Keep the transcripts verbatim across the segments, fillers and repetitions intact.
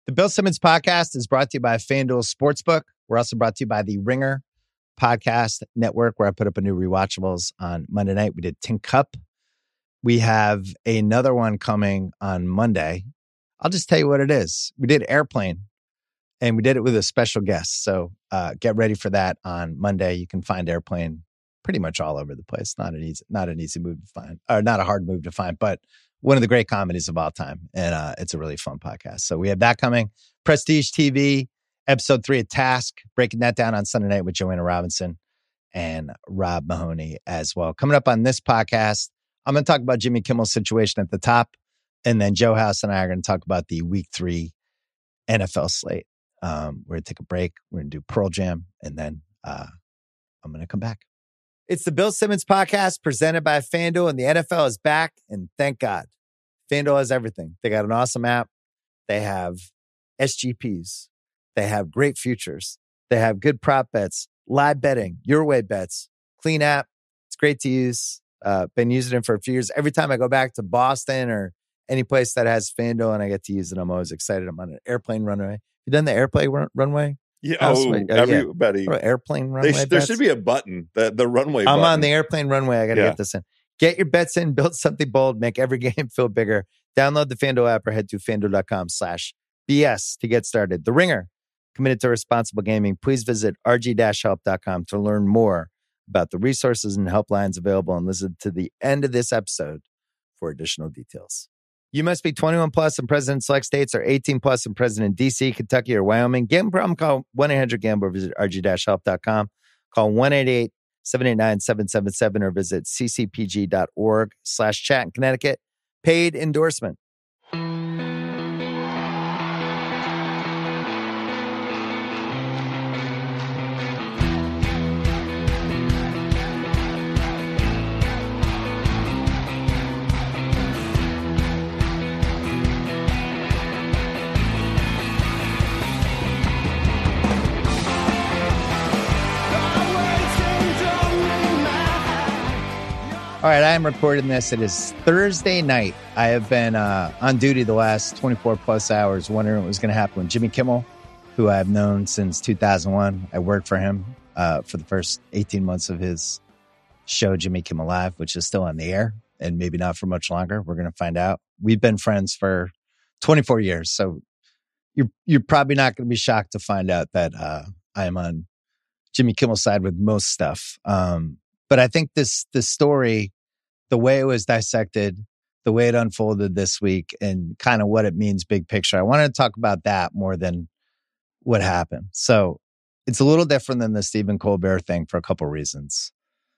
The Bill Simmons Podcast is brought to you by FanDuel Sportsbook. We're also brought to you by the Ringer Podcast Network, where I put up a new Rewatchables on Monday night. We did Tin Cup. We have another one coming on Monday. I'll just tell you what it is. We did Airplane, and we did it with a special guest. So uh, get ready for that on Monday. You can find Airplane pretty much all over the place. Not an easy, not an easy move to find, or not a hard move to find, but one of the great comedies of all time. And uh, it's a really fun podcast. So we have that coming. Prestige T V, episode three of Task, breaking that down on Sunday night with Joanna Robinson and Rob Mahoney as well. Coming up on this podcast, I'm going to talk about Jimmy Kimmel's situation at the top. And then Joe House and I are going to talk about the week three N F L slate. Um, we're going to take a break. We're going to do Pearl Jam. And then uh, I'm going to come back. It's the Bill Simmons Podcast presented by FanDuel, and the N F L is back, and thank God. FanDuel has everything. They got an awesome app. They have S G Ps. They have great futures. They have good prop bets, live betting, your way bets, clean app. It's great to use. Uh, been using it for a few years. Every time I go back to Boston or any place that has FanDuel and I get to use it, I'm always excited. I'm on an airplane runway. You done the airplane run- runway? Yeah, oh, uh, everybody. Yeah. Airplane runway. They, there should be a button, the, the runway I'm button. on the airplane runway. I got to yeah. get this in. Get your bets in, build something bold, make every game feel bigger. Download the FanDuel app or head to FanDuel.com slash BS to get started. The Ringer, committed to responsible gaming. Please visit R G help dot com to learn more about the resources and helplines available, and listen to the end of this episode for additional details. You must be twenty-one plus and present in select states, or eighteen plus and present in D C, Kentucky, or Wyoming. Gambling problem? Call one eight hundred gambler or visit R G help dot com. Call one eight eight seven eight nine seven seven seven or visit ccpg.org slash chat in Connecticut. Paid endorsement. All right, I am recording this. It is Thursday night. I have been uh, on duty the last twenty-four plus hours wondering what was going to happen with Jimmy Kimmel, who I've known since two thousand one. I worked for him uh, for the first eighteen months of his show, Jimmy Kimmel Live, which is still on the air and maybe not for much longer. We're going to find out. We've been friends for twenty-four years, so you're, you're probably not going to be shocked to find out that uh, I am on Jimmy Kimmel's side with most stuff. Um, But I think this this story, the way it was dissected, the way it unfolded this week, and kind of what it means big picture, I wanted to talk about that more than what happened. So it's a little different than the Stephen Colbert thing for a couple of reasons.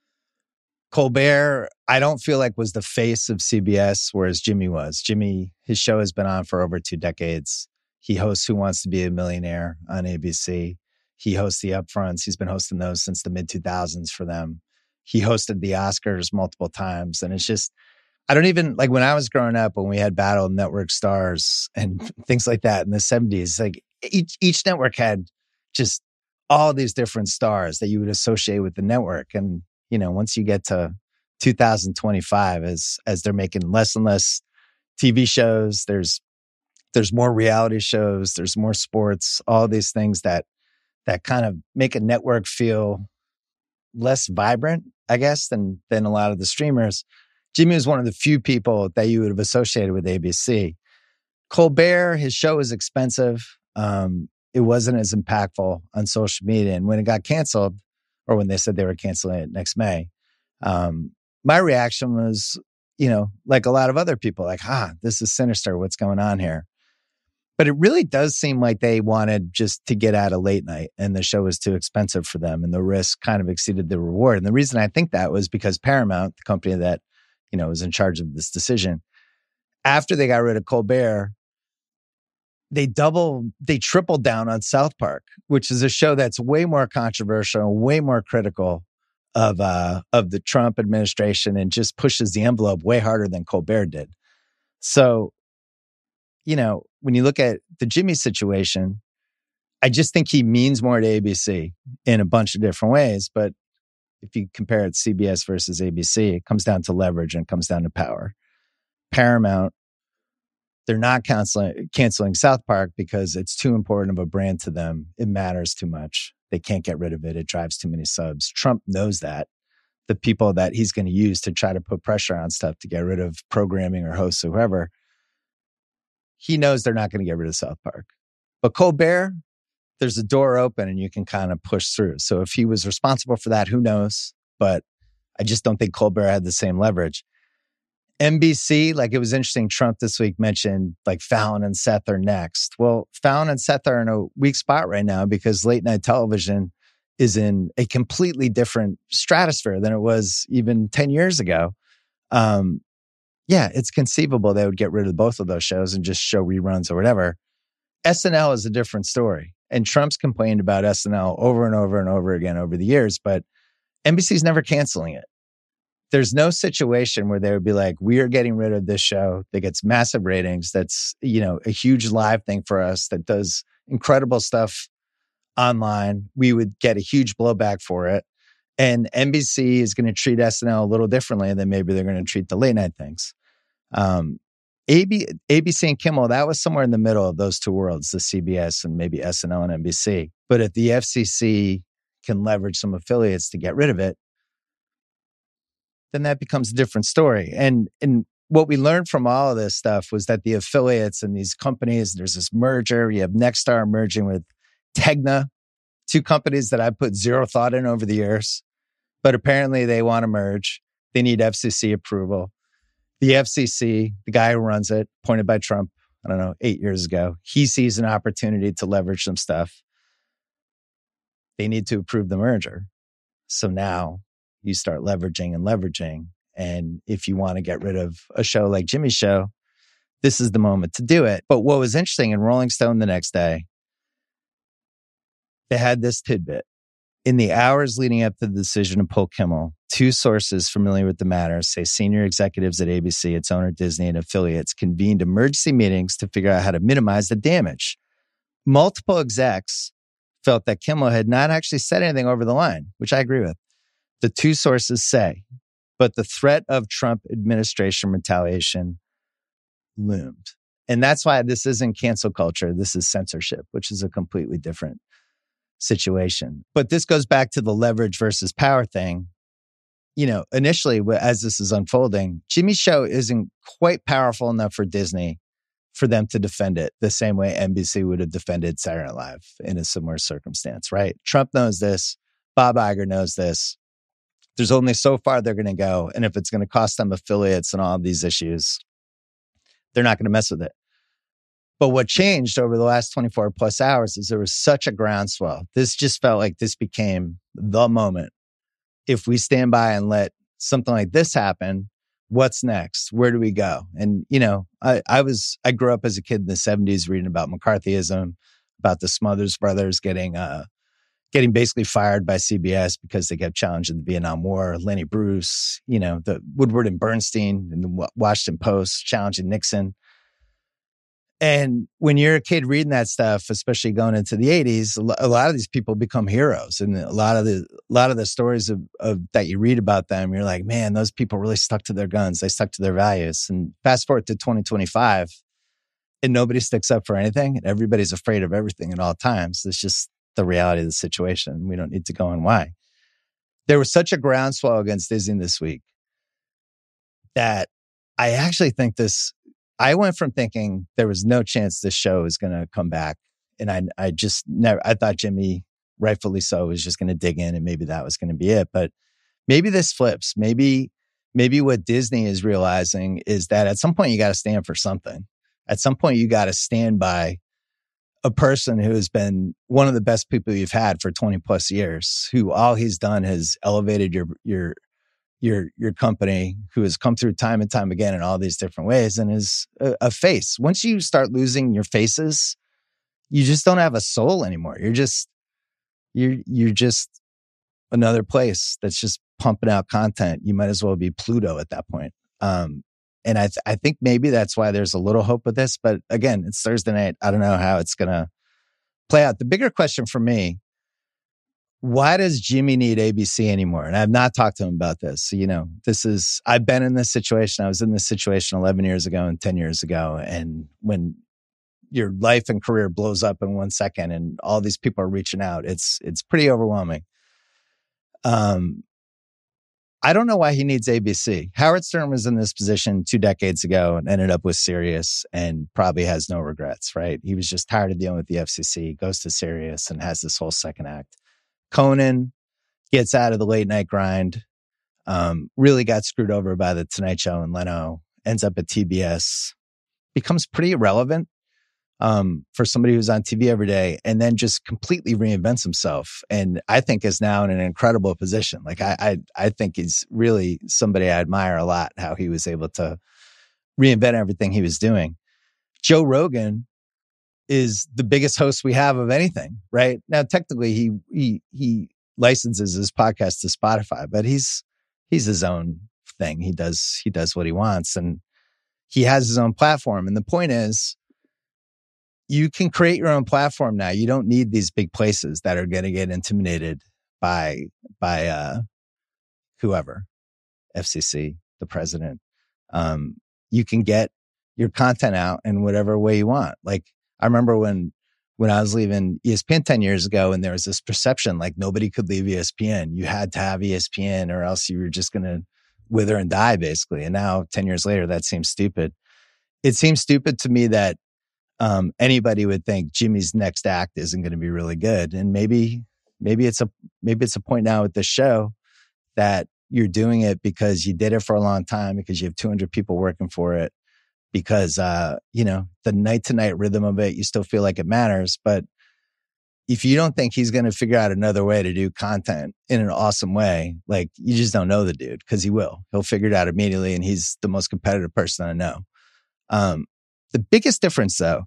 Colbert, I don't feel like was the face of C B S, whereas Jimmy was. Jimmy, his show has been on for over two decades. He hosts Who Wants to Be a Millionaire on A B C. He hosts the Upfronts. He's been hosting those since the mid two thousands for them. He hosted the Oscars multiple times. And it's just, I don't even, like when I was growing up, when we had Battle of Network Stars and things like that in the seventies, like each, each network had just all these different stars that you would associate with the network. And, you know, once you get to two thousand twenty-five, as, as they're making less and less T V shows, there's, there's more reality shows, there's more sports, all these things that, that kind of make a network feel less vibrant, I guess, than than a lot of the streamers. Jimmy was one of the few people that you would have associated with A B C. Colbert, his show was expensive. Um, it wasn't as impactful on social media. And when it got canceled, or when they said they were canceling it next May, um, my reaction was, you know, like a lot of other people, like, ah, this is sinister. What's going on here? But it really does seem like they wanted just to get out of late night, and the show was too expensive for them, and the risk kind of exceeded the reward. And the reason I think that was because Paramount, the company that, you know, was in charge of this decision, after they got rid of Colbert, they doubled, they tripled down on South Park, which is a show that's way more controversial, way more critical of uh, of the Trump administration, and just pushes the envelope way harder than Colbert did. So, you know, when you look at the Jimmy situation, I just think he means more to A B C in a bunch of different ways. But if you compare it C B S versus A B C, it comes down to leverage and it comes down to power. Paramount, They're not canceling, canceling South Park because it's too important of a brand to them. It matters too much. They can't get rid of it. It drives too many subs. Trump knows that. The people that he's going to use to try to put pressure on stuff to get rid of programming or hosts or whoever, he knows they're not going to get rid of South Park. But Colbert, there's a door open and you can kind of push through. So if he was responsible for that, who knows? But I just don't think Colbert had the same leverage. N B C, like it was interesting, Trump this week mentioned like Fallon and Seth are next. Well, Fallon and Seth are in a weak spot right now because late night television is in a completely different stratosphere than it was even ten years ago. Um, yeah, it's conceivable they would get rid of both of those shows and just show reruns or whatever. S N L is a different story. And Trump's complained about S N L over and over and over again over the years, but N B C's never canceling it. There's no situation where they would be like, we are getting rid of this show that gets massive ratings. That's, you know, a huge live thing for us that does incredible stuff online. We would get a huge blowback for it. And N B C is going to treat S N L a little differently than maybe they're going to treat the late night things. Um, A B, A B C and Kimmel, that was somewhere in the middle of those two worlds, the C B S and maybe S N L and N B C. But if the F C C can leverage some affiliates to get rid of it, then that becomes a different story. And, and what we learned from all of this stuff was that the affiliates and these companies, there's this merger. You have Nexstar merging with Tegna, two companies that I put zero thought in over the years. But apparently they want to merge. They need F C C approval. The F C C, the guy who runs it, appointed by Trump, I don't know, eight years ago, he sees an opportunity to leverage some stuff. They need to approve the merger. So now you start leveraging and leveraging. And if you want to get rid of a show like Jimmy's Show, this is the moment to do it. But what was interesting in Rolling Stone the next day, they had this tidbit. In the hours leading up to the decision to pull Kimmel, two sources familiar with the matter say senior executives at A B C, its owner Disney, and affiliates convened emergency meetings to figure out how to minimize the damage. Multiple execs felt that Kimmel had not actually said anything over the line, which I agree with. The two sources say, but the threat of Trump administration retaliation loomed. And that's why this isn't cancel culture. This is censorship, which is a completely different situation. But this goes back to the leverage versus power thing. You know, initially, as this is unfolding, Jimmy's Show isn't quite powerful enough for Disney for them to defend it the same way N B C would have defended Saturday Night Live in a similar circumstance, right? Trump knows this. Bob Iger knows this. There's only so far they're going to go. And if it's going to cost them affiliates and all of these issues, they're not going to mess with it. But what changed over the last twenty-four plus hours is there was such a groundswell. This just felt like this became the moment. If we stand by and let something like this happen, what's next? Where do we go? And, you know, I, I was, I grew up as a kid in the seventies reading about McCarthyism, about the Smothers Brothers getting, uh, getting basically fired by C B S because they kept challenging the Vietnam War. Lenny Bruce, you know, the Woodward and Bernstein in the Washington Post challenging Nixon. And when you're a kid reading that stuff, especially going into the eighties, a lot of these people become heroes. And a lot of the, a lot of the stories of, of that you read about them, you're like, man, those people really stuck to their guns. They stuck to their values. And fast forward to twenty twenty-five and nobody sticks up for anything and everybody's afraid of everything at all times. It's just the reality of the situation. We don't need to go on why. There was such a groundswell against Disney this week that I actually think this, I went from thinking there was no chance this show is going to come back. And I, I just never, I thought Jimmy, rightfully so, was just going to dig in and maybe that was going to be it. But maybe this flips. Maybe, maybe what Disney is realizing is that at some point you got to stand for something. At some point you got to stand by a person who has been one of the best people you've had for twenty plus years, who all he's done has elevated your, your, your, your company, who has come through time and time again in all these different ways and is a, a face. Once you start losing your faces, you just don't have a soul anymore. You're just, you're, you're just another place that's just pumping out content. You might as well be Pluto at that point. Um, and I, th- I think maybe that's why there's a little hope with this, but again, it's Thursday night. I don't know how it's going to play out. The bigger question for me, why does Jimmy need A B C anymore? And I've not talked to him about this. So, you know, this is, I've been in this situation. I was in this situation eleven years ago and ten years ago. And when your life and career blows up in one second and all these people are reaching out, it's, it's pretty overwhelming. Um, I don't know why he needs A B C. Howard Stern was in this position two decades ago and ended up with Sirius and probably has no regrets, right? He was just tired of dealing with the F C C, goes to Sirius and has this whole second act. Conan gets out of the late night grind, um, really got screwed over by the Tonight Show and Leno, ends up at T B S, becomes pretty irrelevant um, for somebody who's on T V every day, and then just completely reinvents himself. And I think is now in an incredible position. Like I, I, I think he's really somebody I admire a lot, how he was able to reinvent everything he was doing. Joe Rogan is the biggest host we have of anything right now. Technically, he he he licenses his podcast to Spotify, but he's he's his own thing. He does he does what he wants, and he has his own platform. And the point is, you can create your own platform now. You don't need these big places that are going to get intimidated by by uh, whoever, F C C, the president. Um, you can get your content out in whatever way you want. Like, I remember when when I was leaving E S P N ten years ago, and there was this perception like nobody could leave E S P N. You had to have E S P N or else you were just going to wither and die, basically. And now, ten years later, that seems stupid. It seems stupid to me that um, anybody would think Jimmy's next act isn't going to be really good. And maybe maybe it's a maybe it's a point now with this show that you're doing it because you did it for a long time, because you have two hundred people working for it, because, uh, you know, the night to night rhythm of it, you still feel like it matters. But if you don't think he's going to figure out another way to do content in an awesome way, like, you just don't know the dude, because he will. He'll figure it out immediately, and he's the most competitive person I know. Um, the biggest difference, though,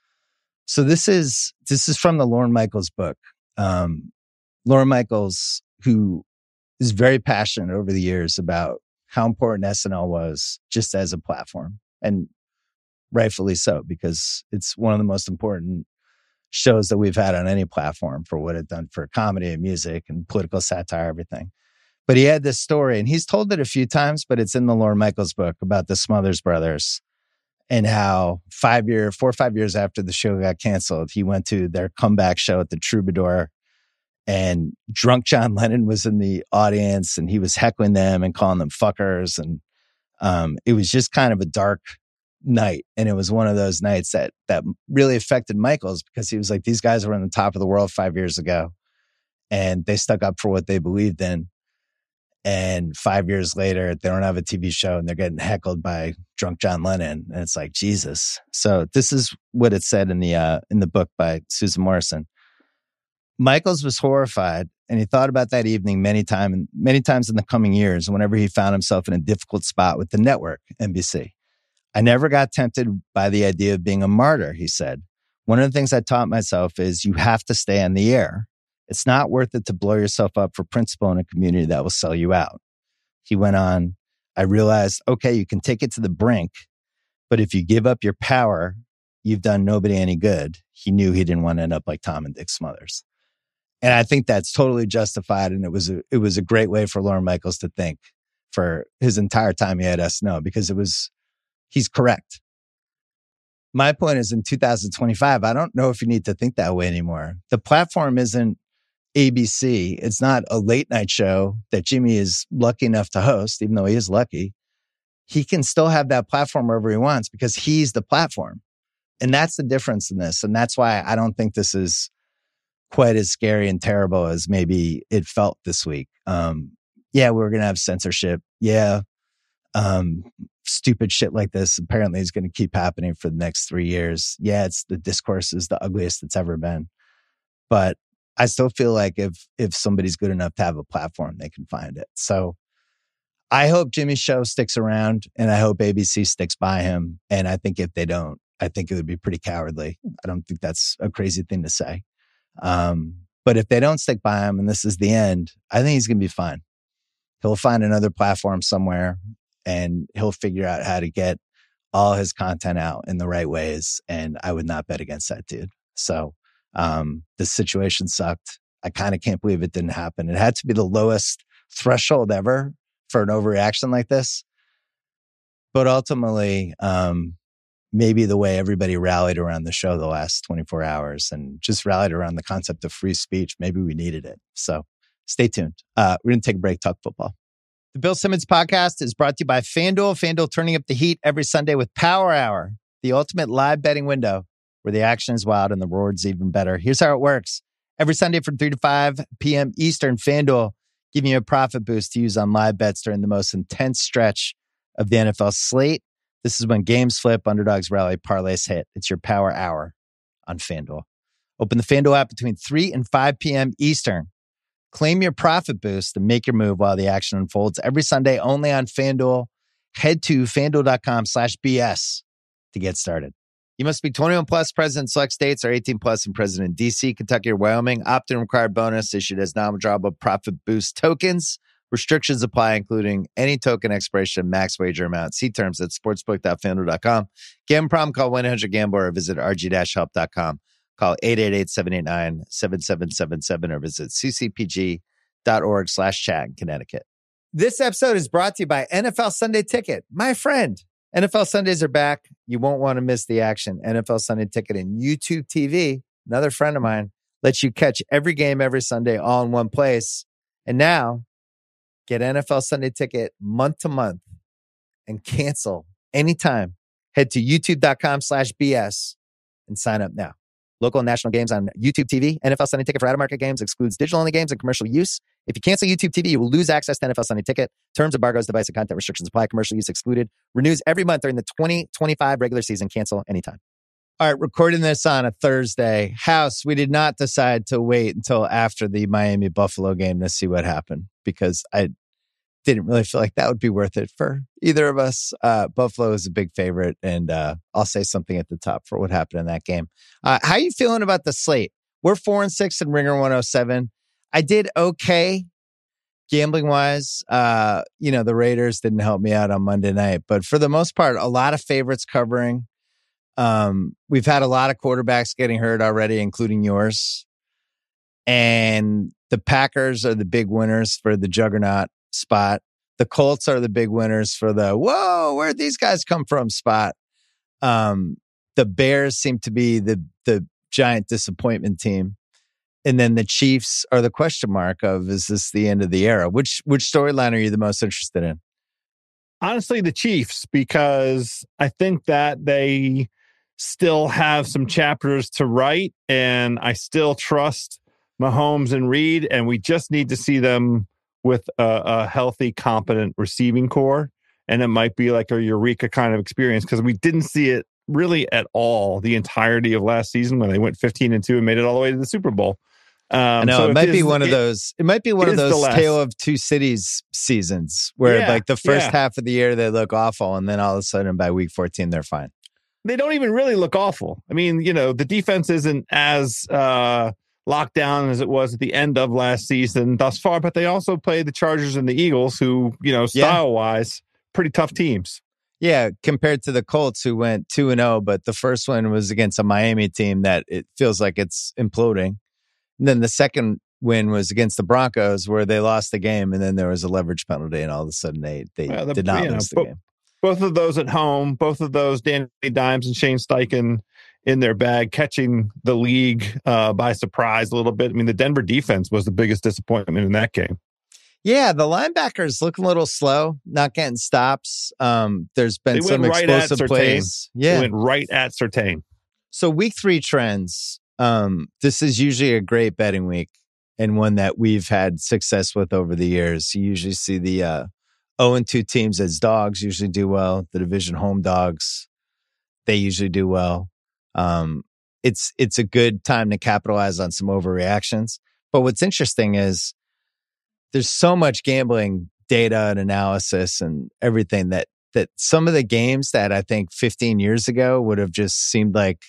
so this is this is from the Lorne Michaels book. Um, Lorne Michaels, who is very passionate over the years about how important S N L was just as a platform. And rightfully so, because it's one of the most important shows that we've had on any platform for what it done for comedy and music and political satire, everything. But he had this story, and he's told it a few times, but it's in the Lorne Michaels book about the Smothers Brothers and how five year, four or five years after the show got canceled, he went to their comeback show at the Troubadour, and drunk John Lennon was in the audience, and he was heckling them and calling them fuckers. And um, it was just kind of a dark night. And it was one of those nights that that really affected Michaels, because he was like, these guys were on the top of the world five years ago, and they stuck up for what they believed in. And five years later, they don't have a T V show, and they're getting heckled by drunk John Lennon. And it's like, Jesus. So this is what it said in the uh, in the book by Susan Morrison. Michaels was horrified, and he thought about that evening many times, many times in the coming years, whenever he found himself in a difficult spot with the network, N B C. I never got tempted by the idea of being a martyr, he said. One of the things I taught myself is you have to stay on the air. It's not worth it to blow yourself up for principle in a community that will sell you out. He went on, I realized, okay, you can take it to the brink, but if you give up your power, you've done nobody any good. He knew he didn't want to end up like Tom and Dick Smothers. And I think that's totally justified. And it was a, it was a great way for Lorne Michaels to think for his entire time he had S N L, because it was, he's correct. My point is, in two thousand twenty-five, I don't know if you need to think that way anymore. The platform isn't A B C. It's not a late night show that Jimmy is lucky enough to host, even though he is lucky. He can still have that platform wherever he wants, because he's the platform. And that's the difference in this. And that's why I don't think this is quite as scary and terrible as maybe it felt this week. Um, yeah, we're going to have censorship. Yeah. Um, stupid shit like this apparently is going to keep happening for the next three years. Yeah, it's the discourse is the ugliest it's ever been. But I still feel like if if somebody's good enough to have a platform, they can find it. So I hope Jimmy's show sticks around, and I hope A B C sticks by him. And I think if they don't, I think it would be pretty cowardly. I don't think that's a crazy thing to say. Um, but if they don't stick by him and this is the end, I think he's going to be fine. He'll find another platform somewhere, and he'll figure out how to get all his content out in the right ways. And I would not bet against that dude. So um, the situation sucked. I kind of can't believe it didn't happen. It had to be the lowest threshold ever for an overreaction like this. But ultimately, um, maybe the way everybody rallied around the show the last twenty-four hours and just rallied around the concept of free speech, maybe we needed it. So stay tuned. Uh, we're going to take a break, talk football. The Bill Simmons podcast is brought to you by FanDuel. FanDuel turning up the heat every Sunday with Power Hour, the ultimate live betting window where the action is wild and the rewards even better. Here's how it works. Every Sunday from three to five p.m. Eastern, FanDuel giving you a profit boost to use on live bets during the most intense stretch of the N F L slate. This is when games flip, underdogs rally, parlays hit. It's your Power Hour on FanDuel. Open the FanDuel app between three and five p.m. Eastern. Claim your profit boost and make your move while the action unfolds every Sunday only on FanDuel. Head to FanDuel.com slash BS to get started. You must be twenty-one plus, present in select states, or eighteen plus and present in D C, Kentucky, or Wyoming. Opt-in required bonus issued as non-withdrawable profit boost tokens. Restrictions apply, including any token expiration, max wager amount. See terms at sportsbook dot fanduel dot com. Gambling problem, call one eight hundred gambler or visit r g dash help dot com. Call eight eight eight, seven eight nine, seven seven seven seven or visit c c p g dot org slash chat in Connecticut. This episode is brought to you by N F L Sunday Ticket. My friend, N F L Sundays are back. You won't want to miss the action. N F L Sunday Ticket and YouTube T V, another friend of mine, lets you catch every game every Sunday all in one place. And now, get N F L Sunday Ticket month to month and cancel anytime. Head to youtube.com slash BS and sign up now. Local and national games on YouTube T V. N F L Sunday Ticket for out-of-market games excludes digital-only games and commercial use. If you cancel YouTube T V, you will lose access to N F L Sunday Ticket. Terms, embargoes, device, and content restrictions apply. Commercial use excluded. Renews every month during the twenty twenty-five regular season. Cancel anytime. All right, recording this on a Thursday. House, we did not decide to wait until after the Miami-Buffalo game to see what happened because I didn't really feel like that would be worth it for either of us. Uh, Buffalo is a big favorite, and uh, I'll say something at the top for what happened in that game. Uh, how are you feeling about the slate? We're four and six in Ringer one oh seven. I did okay gambling wise. Uh, you know, the Raiders didn't help me out on Monday night, but for the most part, a lot of favorites covering. Um, we've had a lot of quarterbacks getting hurt already, including yours. And the Packers are the big winners for the juggernaut spot. The Colts are the big winners for the, whoa, where'd these guys come from spot. Um, the Bears seem to be the the giant disappointment team. And then the Chiefs are the question mark of, is this the end of the era? Which which storyline are you the most interested in? Honestly, the Chiefs, because I think that they still have some chapters to write, and I still trust Mahomes and Reed, and we just need to see them with a, a healthy, competent receiving core. And it might be like a eureka kind of experience because we didn't see it really at all the entirety of last season when they went fifteen and two and made it all the way to the Super Bowl. Um, I know so it might is, be one it, of those. It might be one of those Tale of Two Cities seasons where, yeah, like, the first yeah. half of the year they look awful, and then all of a sudden by week fourteen they're fine. They don't even really look awful. I mean, you know, the defense isn't as uh, locked down as it was at the end of last season thus far, but they also play the Chargers and the Eagles, who, you know, style wise, yeah. pretty tough teams. Yeah, compared to the Colts, who went two and zero, but the first one was against a Miami team that it feels like it's imploding. And then the second win was against the Broncos, where they lost the game, and then there was a leverage penalty, and all of a sudden they they well, the, did not lose know, the bo- game. Both of those at home, both of those Danny Dimes and Shane Steichen in their bag, catching the league uh, by surprise a little bit. I mean, the Denver defense was the biggest disappointment in that game. Yeah, the linebackers look a little slow, not getting stops. Um, there's been they some right explosive plays. Yeah, they went right at Surtain. So week three trends. Um, this is usually a great betting week and one that we've had success with over the years. You usually see the uh, oh and two teams as dogs usually do well. The division home dogs, they usually do well. Um, it's it's a good time to capitalize on some overreactions. But what's interesting is there's so much gambling data and analysis and everything that that some of the games that I think fifteen years ago would have just seemed like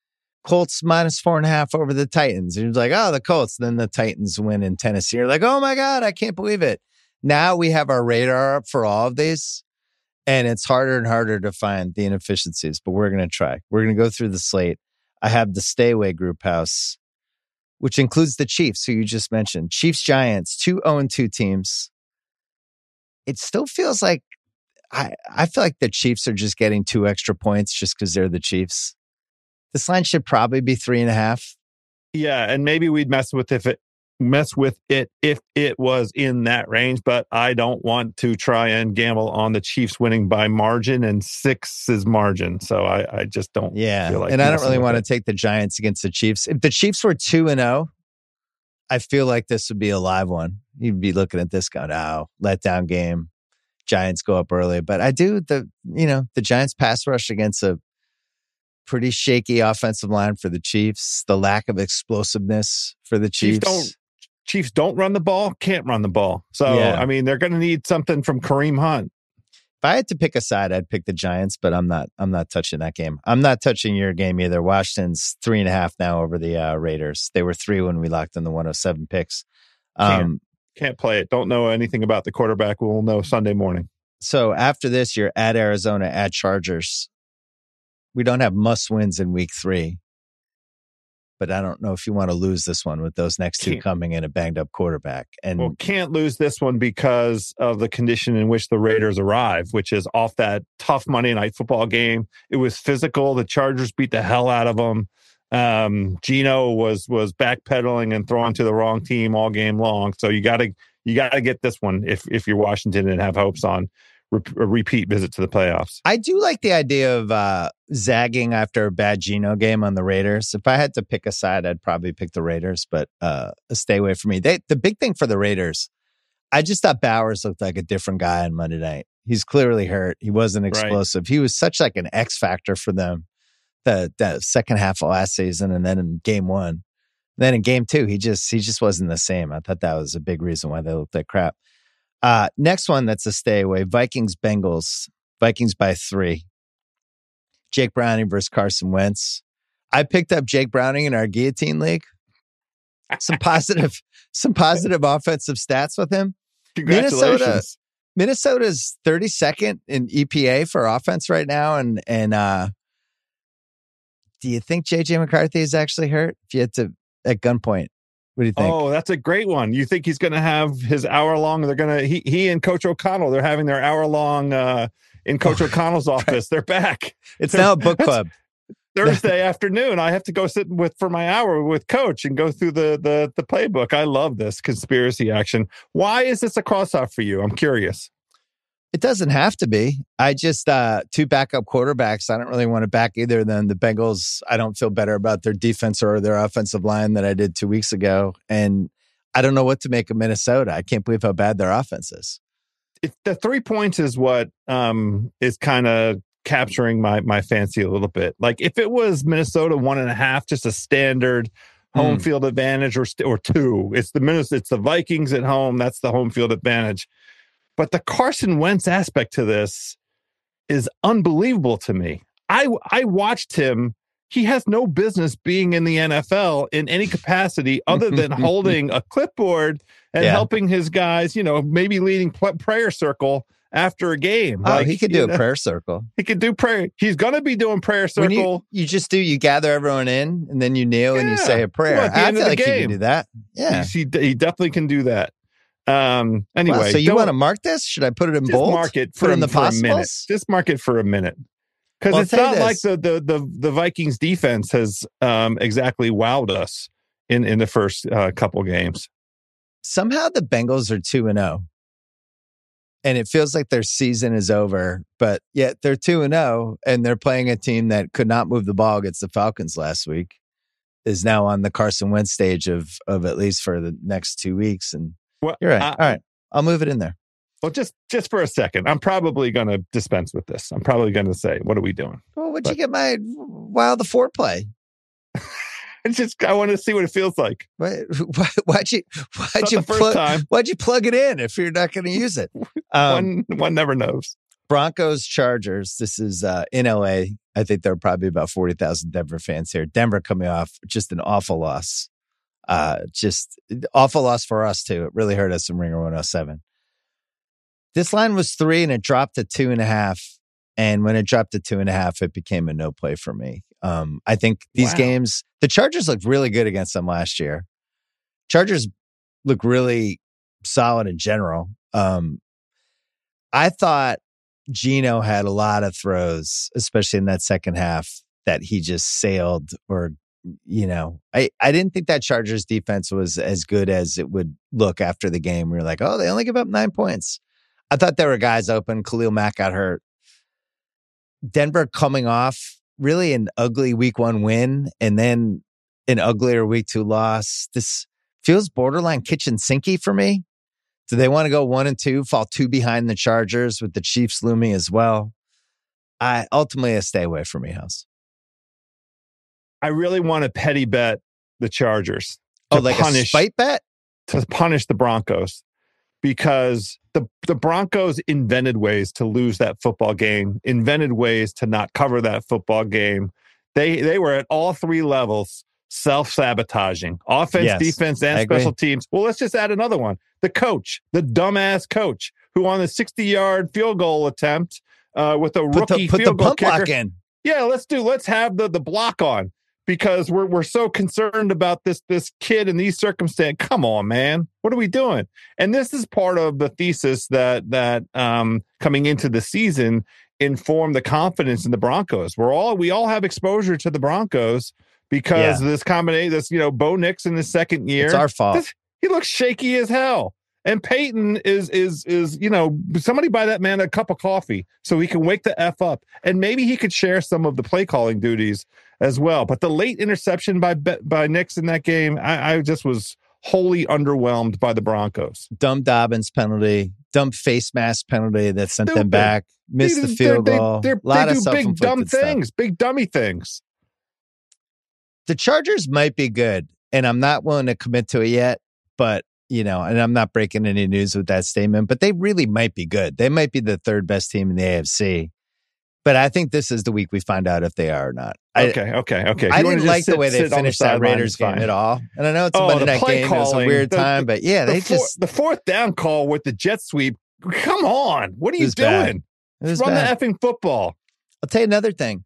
Colts minus four and a half over the Titans. It was like, oh, the Colts. Then the Titans win in Tennessee. You're like, oh my God, I can't believe it. Now we have our radar up for all of these, and it's harder and harder to find the inefficiencies, but we're going to try. We're going to go through the slate. I have the Stay Away Group House. which includes the Chiefs, who you just mentioned. Chiefs, Giants, two oh and two teams. It still feels like, I, I feel like the Chiefs are just getting two extra points just because they're the Chiefs. This line should probably be three and a half. Yeah, and maybe we'd mess with if it mess with it if it was in that range, but I don't want to try and gamble on the Chiefs winning by margin, and six is margin. So I, I just don't yeah. feel like and I don't really want it. to take the Giants against the Chiefs. If the Chiefs were two and oh, I feel like this would be a live one. You'd be looking at this going, oh, letdown game. Giants go up early. But I do the, you know, the Giants pass rush against a pretty shaky offensive line for the Chiefs. The lack of explosiveness for the Chiefs. Chiefs don't, Chiefs don't run the ball, can't run the ball. So, yeah. I mean, they're going to need something from Kareem Hunt. If I had to pick a side, I'd pick the Giants, but I'm not, I'm not touching that game. I'm not touching your game either. Washington's three and a half now over the uh, Raiders. They were three when we locked in the one oh seven picks. Um, can't, can't play it. Don't know anything about the quarterback. We'll know Sunday morning. So after this, you're at Arizona, at Chargers. We don't have must wins in week three, but I don't know if you want to lose this one with those next two can't. coming in a banged up quarterback. And well, can't lose this one because of the condition in which the Raiders arrive, which is off that tough Monday Night Football game. It was physical. The Chargers beat the hell out of them. Um, Geno was was backpedaling and throwing to the wrong team all game long. So you got to you got to get this one if if you're Washington and have hopes on a repeat visit to the playoffs. I do like the idea of uh, zagging after a bad Geno game on the Raiders. If I had to pick a side, I'd probably pick the Raiders, but uh, stay away from me. They, the big thing for the Raiders, I just thought Bowers looked like a different guy on Monday night. He's clearly hurt. He wasn't explosive. Right. He was such like an X factor for them the, the second half of last season, and then in game one. Then in game two, he just he just wasn't the same. I thought that was a big reason why they looked like crap. Uh, next one that's a stay away, Vikings, Bengals. Vikings by three. Jake Browning versus Carson Wentz. I picked up Jake Browning in our Guillotine League. Some positive, some positive offensive stats with him. Congratulations. Minnesota, Minnesota's thirty-second in E P A for offense right now. And, and uh, do you think J J McCarthy is actually hurt? If you had to, at gunpoint. What do you think? Oh, that's a great one. You think he's going to have his hour long? They're going to he he and Coach O'Connell. They're having their hour long uh, in Coach oh, O'Connell's office. Right. They're back. It's they're, now a book club. Thursday afternoon, I have to go sit with for my hour with Coach and go through the the the playbook. I love this conspiracy action. Why is this a cross-off for you? I'm curious. It doesn't have to be. I just, uh, two backup quarterbacks. I don't really want to back either of them. The Bengals, I don't feel better about their defense or their offensive line than I did two weeks ago. And I don't know what to make of Minnesota. I can't believe how bad their offense is. It, the three points is what um, is kind of capturing my my fancy a little bit. Like if it was Minnesota one and a half, just a standard home mm. field advantage, or or two. It's the Minnesota, it's the Vikings at home. That's the home field advantage. But the Carson Wentz aspect to this is unbelievable to me. I I watched him. He has no business being in the N F L in any capacity other than holding a clipboard and yeah. helping his guys, you know, maybe leading prayer circle after a game. Oh, like, he could do know, a prayer circle. He could do prayer. He's going to be doing prayer circle. You, you just do, you gather everyone in and then you kneel yeah. and you say a prayer. Well, I feel like game. he can do that. Yeah. He, he definitely can do that. Um. Anyway, wow, so you want to mark this? Should I put it in just bold? Mark it for, put in the for a minute. possibles? Just mark it for a minute, because well, it's not like the, the the the Vikings defense has um exactly wowed us in in the first uh, couple games. Somehow the Bengals are two and zero, and it feels like their season is over. But yet they're two and zero, and they're playing a team that could not move the ball against the Falcons last week. Is now on the Carson Wentz stage of of at least for the next two weeks and. Well, you're right. I, All right. I'll move it in there. Well, just just for a second, I'm probably going to dispense with this. I'm probably going to say, what are we doing? Well, what'd but, you get my Wild the foreplay? It's just, I want to see what it feels like. Why, why, why'd you, why'd you, plug, why'd you plug it in if you're not going to use it? Um, one, one never knows. Broncos, Chargers. This is uh, in L A. I think there are probably about forty thousand Denver fans here. Denver coming off just an awful loss. Uh, just awful loss for us too. It really hurt us in Ringer one oh seven. This line was three and it dropped to two and a half. And when it dropped to two and a half, it became a no play for me. Um, I think these wow. games, the Chargers looked really good against them last year. Chargers look really solid in general. Um, I thought Geno had a lot of throws, especially in that second half, that he just sailed or, you know, I, I didn't think that Chargers defense was as good as it would look after the game. We were like, oh, they only give up nine points. I thought there were guys open. Khalil Mack got hurt. Denver coming off really an ugly week one win and then an uglier week two loss. This feels borderline kitchen sinky for me. Do they want to go one and two, fall two behind the Chargers with the Chiefs looming as well? I ultimately a stay away from me, House. I really want to petty bet the Chargers. Oh, like punish, a spite bet? To punish the Broncos. Because the, the Broncos invented ways to lose that football game, invented ways to not cover that football game. They they were at all three levels self-sabotaging. Offense, yes, defense, and special teams. Well, let's just add another one. The coach, the dumbass coach, who on the sixty-yard field goal attempt uh, with a put rookie the, put field the goal pump kicker. block in. Yeah, let's do. Let's have the, the block on because we're we're so concerned about this this kid in these circumstances. Come on, man, what are we doing? And this is part of the thesis that that um, coming into the season informed the confidence in the Broncos. We're all we all have exposure to the Broncos because yeah. of this combination. This you know, Bo Nix in his second year. It's our fault. This, he looks shaky as hell. And Peyton is, is, is, you know, somebody buy that man a cup of coffee so he can wake the F up. And maybe he could share some of the play calling duties as well. But the late interception by by Nix in that game, I, I just was wholly underwhelmed by the Broncos. Dumb Dobbins penalty, dumb face mask penalty that sent Stupid. them back, missed they, the field they, goal. They, a lot they of do big dumb stuff. things, big dummy things. The Chargers might be good, and I'm not willing to commit to it yet, but you know, and I'm not breaking any news with that statement, but they really might be good. They might be the third best team in the A F C. But I think this is the week we find out if they are or not. Okay, I, okay, okay. I didn't like sit, the way they finished the that Raiders game at all. And I know it's a oh, Monday night game. Calling, it was a weird the, time, but yeah, the they four, just... The fourth down call with the jet sweep, come on. What are you doing? Run bad. the effing football. I'll tell you another thing.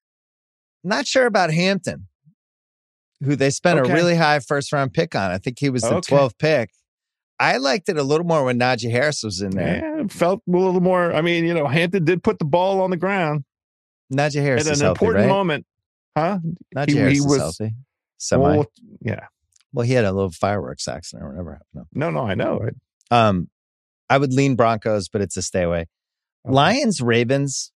Not sure about Hampton, who they spent okay. a really high first round pick on. I think he was the okay. twelfth pick. I liked it a little more when Najee Harris was in there. Yeah, it felt a little more. I mean, you know, Hampton did put the ball on the ground. Najee Harris at is an healthy, important right? moment, huh? Najee he, Harris he was, is healthy. Semi. Well, yeah. Well, he had a little fireworks accident or whatever happened. No, no, I know. Right? Um, I would lean Broncos, but it's a stay away. Okay. Lions, Ravens.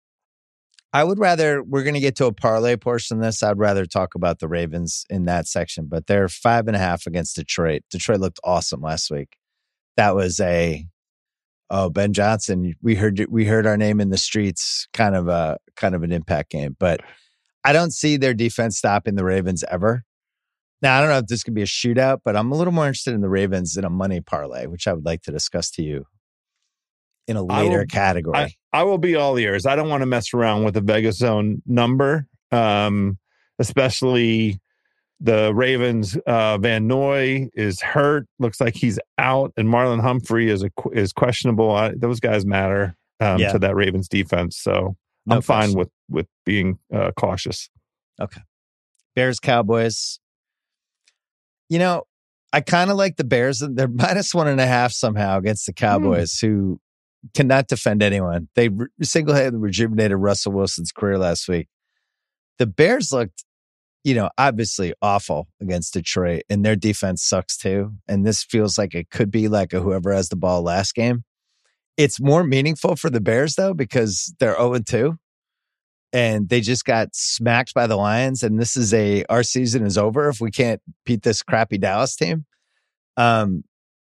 I would rather, we're going to get to a parlay portion of this. I'd rather talk about the Ravens in that section, but they're five and a half against Detroit. Detroit looked awesome last week. That was a, oh, Ben Johnson, we heard, we heard our name in the streets, kind of a, kind of an impact game, but I don't see their defense stopping the Ravens ever. Now, I don't know if this could be a shootout, but I'm a little more interested in the Ravens in a money parlay, which I would like to discuss to you in a later will, category. I, I will be all ears. I don't want to mess around with the Vegas zone number, um, especially the Ravens. Uh, Van Noy is hurt. Looks like he's out. And Marlon Humphrey is a, is questionable. I, those guys matter um, yeah. to that Ravens defense. So no I'm question. fine with, with being uh, cautious. Okay. Bears, Cowboys. You know, I kind of like the Bears. They're minus one and a half somehow against the Cowboys, mm. who cannot defend anyone. They re- single-handedly rejuvenated Russell Wilson's career last week. The Bears looked, you know, obviously awful against Detroit, and their defense sucks too. And this feels like it could be like a whoever has the ball last game. It's more meaningful for the Bears, though, because they're oh and two. And they just got smacked by the Lions. And this is a, our season is over if we can't beat this crappy Dallas team. Um,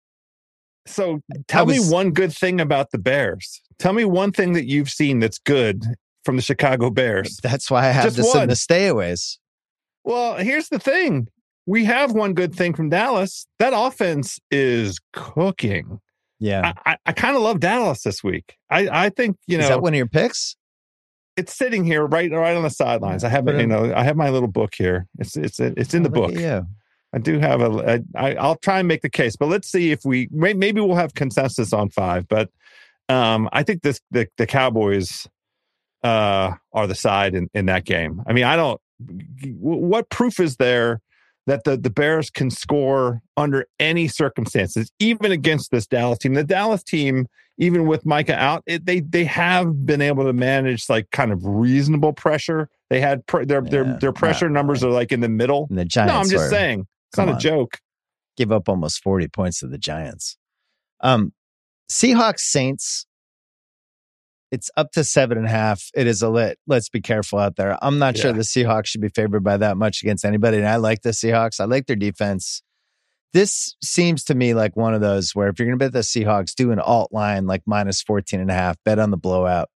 so tell was, me one good thing about the Bears. Tell me one thing that you've seen that's good from the Chicago Bears. That's why I have just this one. in the stayaways. Well, here's the thing. We have one good thing from Dallas. That offense is cooking. Yeah. I, I, I kind of love Dallas this week. I, I think, you know. Is that one of your picks? It's sitting here right, right on the sidelines. I have, you know, I have my little book here. It's, it's, it's in the book. Yeah, I do have a. I, I'll try and make the case, but let's see if we maybe we'll have consensus on five. But um, I think this the the Cowboys uh, are the side in, in that game. I mean, I don't. What proof is there that the, the Bears can score under any circumstances, even against this Dallas team. The Dallas team, even with Micah out, it, they they have been able to manage like kind of reasonable pressure. They had pr- their yeah, their their pressure numbers really. Are like in the middle. And the Giants. No, I'm just were, saying it's not on. a joke. Give up almost forty points to the Giants. Um, Seahawks Saints. It's up to seven and a half. It is a lit. Let's be careful out there. I'm not yeah. sure the Seahawks should be favored by that much against anybody. And I like the Seahawks. I like their defense. This seems to me like one of those where if you're going to bet the Seahawks, do an alt line like minus fourteen and a half, bet on the blowout.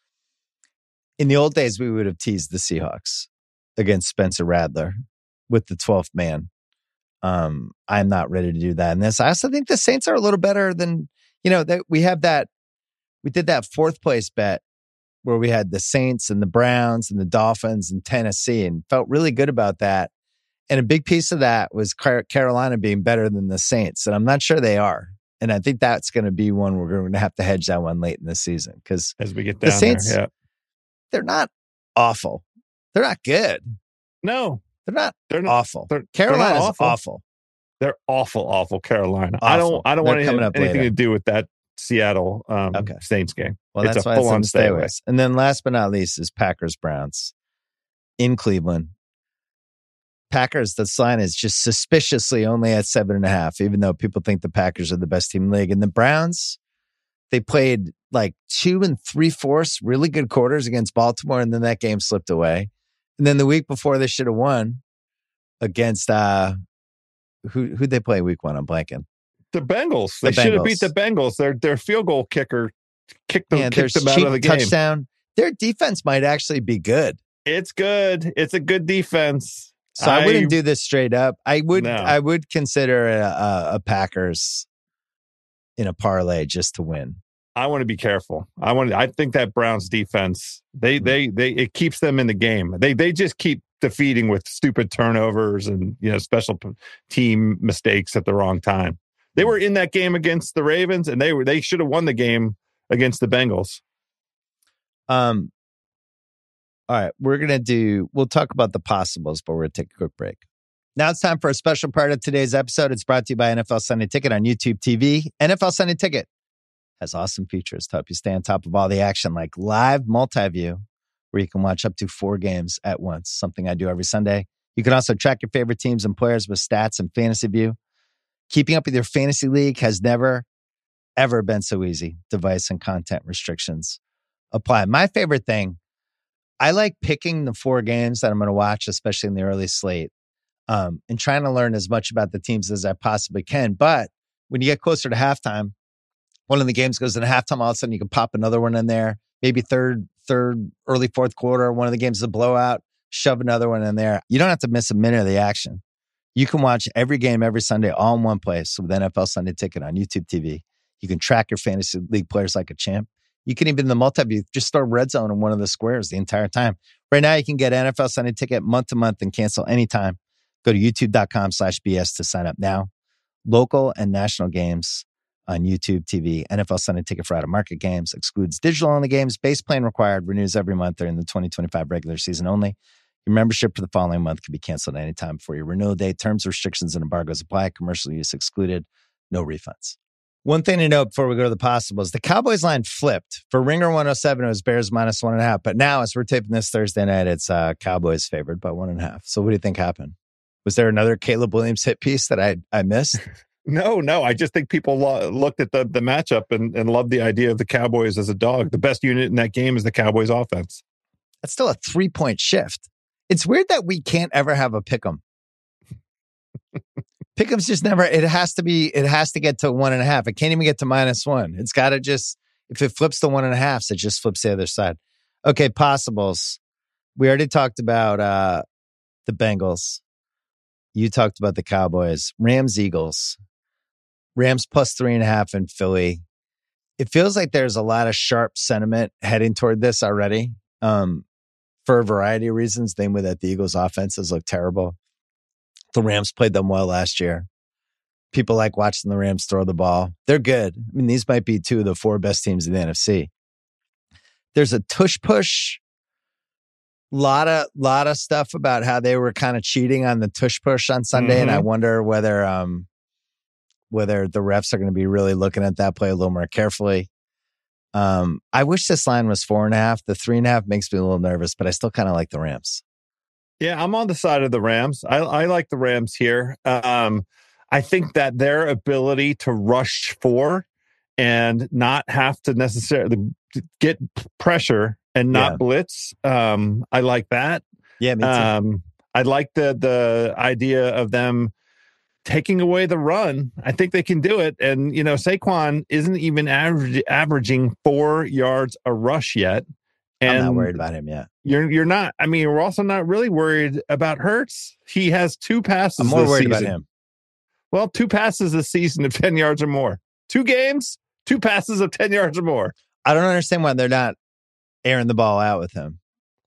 In the old days, we would have teased the Seahawks against Spencer Rattler with the twelfth man. Um, I'm not ready to do that in this. I also think the Saints are a little better than, you know, that we have that. We did that fourth place bet where we had the Saints and the Browns and the Dolphins and Tennessee and felt really good about that. And a big piece of that was Carolina being better than the Saints. And I'm not sure they are. And I think that's going to be one we're going to have to hedge that one late in the season. Because as we get down the Saints, there, yeah. they're not awful. They're not good. No. They're not they're not, awful. They're, Carolina's they're not awful. awful. They're awful, awful Carolina. Awful. I don't I don't they're want to have anything later. to do with that Seattle um, okay. Saints game. Well, it's that's a why full-on it's stay away. with. And then last but not least is Packers-Browns in Cleveland. Packers, the line is just suspiciously only at seven and a half, even though people think the Packers are the best team in the league. And the Browns, they played like two and three-fourths really good quarters against Baltimore, and then that game slipped away. And then the week before, they should have won against, uh, who who'd they play week one? I'm blanking. The Bengals. The They should have Bengals. beat the Bengals. Their their field goal kicker kicked them, Yeah, kicked there's them out cheap of the game. touchdown. Their defense might actually be good. It's good. It's a good defense. So I, I wouldn't do this straight up. I would No. I would consider a, a, a Packers in a parlay just to win. I want to be careful. I want. I think that Browns defense, they Mm-hmm. they they it keeps them in the game. They they just keep defeating with stupid turnovers and, you know, special team mistakes at the wrong time. They were in that game against the Ravens, and they were they should have won the game against the Bengals. Um. All right, we're gonna do. We'll talk about the possibles, but we're gonna take a quick break. Now it's time for a special part of today's episode. It's brought to you by N F L Sunday Ticket on YouTube T V. N F L Sunday Ticket has awesome features to help you stay on top of all the action, like live multi-view, where you can watch up to four games at once, something I do every Sunday. You can also track your favorite teams and players with stats and fantasy view. Keeping up with your fantasy league has never, ever been so easy. Device and content restrictions apply. My favorite thing, I like picking the four games that I'm going to watch, especially in the early slate, um, and trying to learn as much about the teams as I possibly can. But when you get closer to halftime, one of the games goes into halftime, all of a sudden you can pop another one in there. Maybe third, third, early fourth quarter, one of the games is a blowout, shove another one in there. You don't have to miss a minute of the action. You can watch every game every Sunday all in one place with N F L Sunday Ticket on YouTube T V. You can track your fantasy league players like a champ. You can even, the multi-view, just throw red zone in one of the squares the entire time. Right now, you can get N F L Sunday Ticket month to month and cancel anytime. Go to youtube.com slash BS to sign up now. Local and national games on YouTube T V. N F L Sunday Ticket for out-of-market games. Excludes digital-only games. Base plan required. Renews every month during the twenty twenty-five regular season only. Your membership for the following month can be canceled anytime before your renewal date. Terms, restrictions, and embargoes apply. Commercial use excluded. No refunds. One thing to note before we go to the possibles, the Cowboys line flipped. For Ringer one oh seven, it was Bears minus one and a half. But now, as we're taping this Thursday night, it's uh, Cowboys favored by one and a half. So what do you think happened? Was there another Caleb Williams hit piece that I I missed? No, no. I just think people lo- looked at the, the matchup and, and loved the idea of the Cowboys as a dog. The best unit in that game is the Cowboys offense. That's still a three-point shift. It's weird that we can't ever have a pick'em. Pick'em's just never, it has to be, it has to get to one and a half. It can't even get to minus one. It's got to just, if it flips to one and a half, so it just flips the other side. Okay, possibles. We already talked about uh, the Bengals. You talked about the Cowboys. Rams, Eagles. Rams plus three and a half in Philly. It feels like there's a lot of sharp sentiment heading toward this already. Um, for a variety of reasons, namely that the Eagles' offenses look terrible. The Rams played them well last year. People like watching the Rams throw the ball. They're good. I mean, these might be two of the four best teams in the N F C. There's a tush-push lot of lot of stuff about how they were kind of cheating on the tush push on Sunday, mm-hmm. and I wonder whether um whether the refs are going to be really looking at that play a little more carefully. Um, I wish this line was four and a half. The three and a half makes me a little nervous, but I still kind of like the Rams. Yeah, I'm on the side of the Rams. I, I like the Rams here. Um, I think that their ability to rush four and not have to necessarily get pressure and not yeah. blitz, um, I like that. Yeah, me too. Um, I like the the idea of them taking away the run. I think they can do it. And, you know, Saquon isn't even average, averaging four yards a rush yet. And I'm not worried about him yet. You're you're not. I mean, we're also not really worried about Hurts. He has two passes I'm more this worried season. about him. Well, two passes this season of ten yards or more. Two games, two passes of ten yards or more. I don't understand why they're not airing the ball out with him.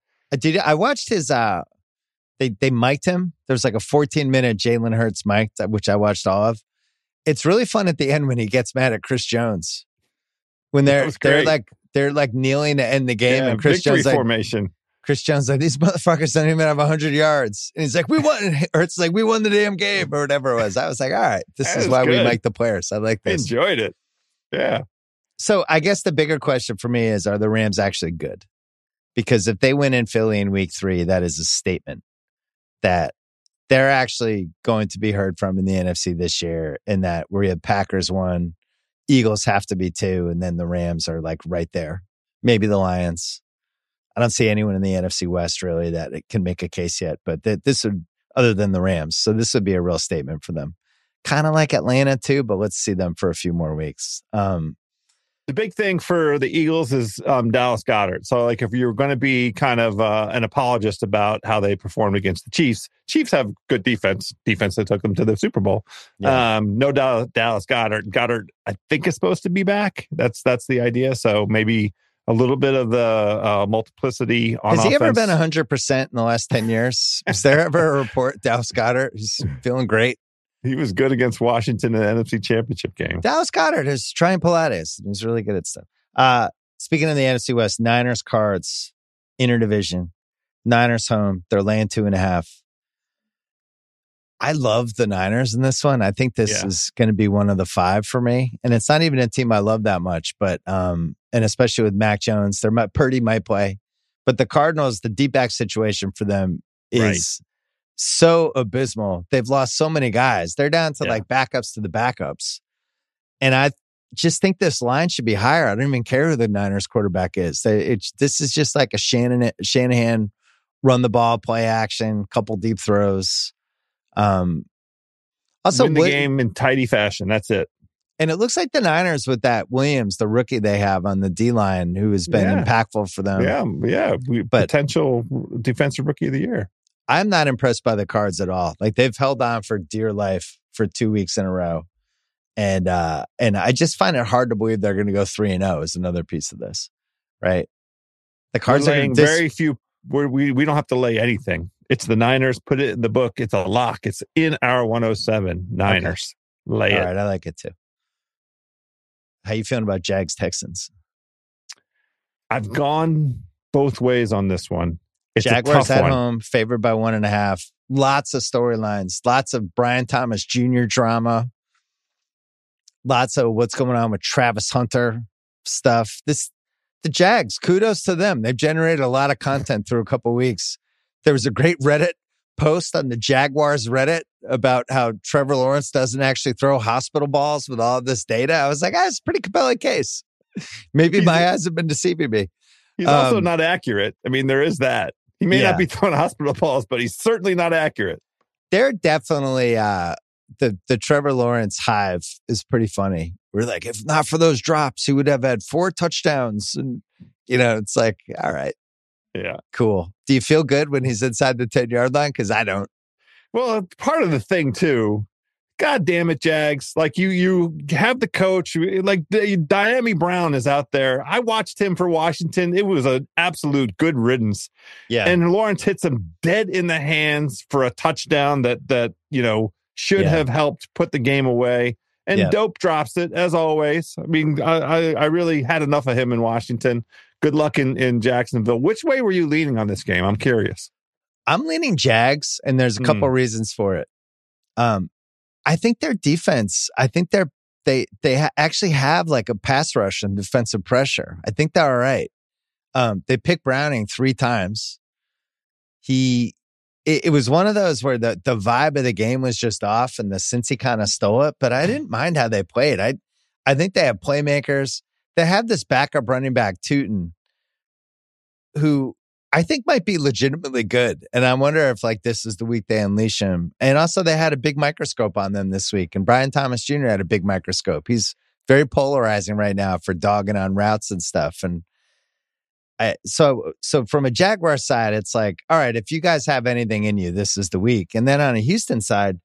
I did. I watched his... uh They they mic'd him. There's like a fourteen minute Jalen Hurts mic'd, which I watched all of. It's really fun at the end when he gets mad at Chris Jones. When they're they're like they're like kneeling to end the game, yeah, and Chris Jones like, formation. Chris Jones like, these motherfuckers don't even have a hundred yards, and he's like, we won. Hurts like, we won the damn game or whatever it was. I was like, all right, this that is why good. we mic the players. I like this. Enjoyed it. Yeah. So I guess the bigger question for me is, are the Rams actually good? Because if they win in Philly in week three, that is a statement that they're actually going to be heard from in the N F C this year, and that we have Packers one, Eagles have to be two, and then the Rams are like right there. Maybe the Lions. I don't see anyone in the N F C West really that it can make a case yet, but th- this would, other than the Rams. So this would be a real statement for them. Kind of like Atlanta too, but let's see them for a few more weeks. Um, The big thing for the Eagles is um, Dallas Goedert. So, like, if you're going to be kind of uh, an apologist about how they performed against the Chiefs, Chiefs have good defense. Defense that took them to the Super Bowl. Yeah. Um, no doubt, Dallas Goedert. Goedert, I think, is supposed to be back. That's that's the idea. So maybe a little bit of the uh, multiplicity on Has he offense. ever been one hundred percent in the last ten years? Is there ever a report, Dallas Goedert? He's feeling great. He was good against Washington in the N F C Championship game. Dallas Goedert is trying Pilates. He's really good at stuff. Uh, speaking of the N F C West, Niners Cards, interdivision. Niners home. They're laying two and a half. I love the Niners in this one. I think this yeah. is going to be one of the five for me. And it's not even a team I love that much, but um, and especially with Mac Jones, they're might, Purdy might play. But the Cardinals, the deep back situation for them is right. so abysmal. They've lost so many guys. They're down to yeah. like backups to the backups. And I just think this line should be higher. I don't even care who the Niners quarterback is. They, it's, this is just like a Shanahan, Shanahan run the ball, play action, couple deep throws. Um, also, win the what, game in tidy fashion. That's it. And it looks like the Niners with that Williams, the rookie they have on the D line, who has been yeah. impactful for them. Yeah, yeah. We, but, potential defensive rookie of the year. I'm not impressed by the Cards at all. Like they've held on for dear life for two weeks in a row. And uh, and I just find it hard to believe they're going to go three and zero. Is another piece of this, right? The Cards we're are laying dis- very few. We're, we we don't have to lay anything. It's the Niners. Put it in the book. It's a lock. It's in our one oh seven Niners. Okay. Lay all it. All right, I like it too. How you feeling about Jags Texans? I've gone both ways on this one. It's Jaguars at one. home, favored by one and a half. Lots of storylines. Lots of Brian Thomas Junior drama. Lots of what's going on with Travis Hunter stuff. This, the Jags, kudos to them. They've generated a lot of content through a couple of weeks. There was a great Reddit post on the Jaguars Reddit about how Trevor Lawrence doesn't actually throw hospital balls with all of this data. I was like, ah, it's a pretty compelling case. Maybe he's, my eyes have been deceiving me. He's um, also not accurate. I mean, there is that. He may yeah. not be throwing hospital balls, but he's certainly not accurate. They're definitely... Uh, The the Trevor Lawrence hive is pretty funny. We're like, if not for those drops, he would have had four touchdowns. And, you know, it's like, all right. Yeah. Cool. Do you feel good when he's inside the ten-yard line? Because I don't. Well, part of the thing, too, God damn it, Jags. Like, you you have the coach. Like, the, Diami Brown is out there. I watched him for Washington. It was an absolute good riddance. Yeah. And Lawrence hits him dead in the hands for a touchdown that, that you know, should yeah. have helped put the game away. And yeah. Dope drops it, as always. I mean, I, I, I really had enough of him in Washington. good luck in, in Jacksonville. Which way were you leaning on this game? I'm curious. I'm leaning Jags, and there's a couple mm. reasons for it. Um, I think their defense, I think they're, they they ha- actually have like a pass rush and defensive pressure. I think they're all right. Um, they picked Browning three times. He, it, it was one of those where the, the vibe of the game was just off and the Cincy kind of stole it, but I didn't mind how they played. I, I think they have playmakers. They have this backup running back, Tootin, who I think might be legitimately good. And I wonder if like this is the week they unleash him. And also they had a big microscope on them this week. And Brian Thomas Junior had a big microscope. He's very polarizing right now for dogging on routes and stuff. And I, so, so from a Jaguar side, it's like, all right, if you guys have anything in you, this is the week. And then on a Houston side,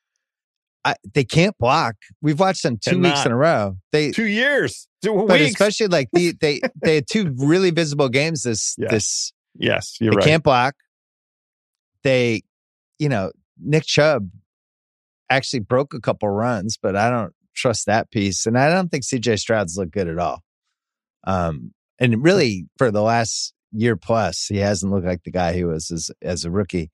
I, they can't block. We've watched them two Cannot. weeks in a row. They two years, two but weeks. especially like the, they they had two really visible games this yes. this. Yes, you're they right. They can't block. They, you know, Nick Chubb actually broke a couple runs, but I don't trust that piece, and I don't think C J Stroud's looked good at all. Um, and really for the last year plus, he hasn't looked like the guy he was as as a rookie.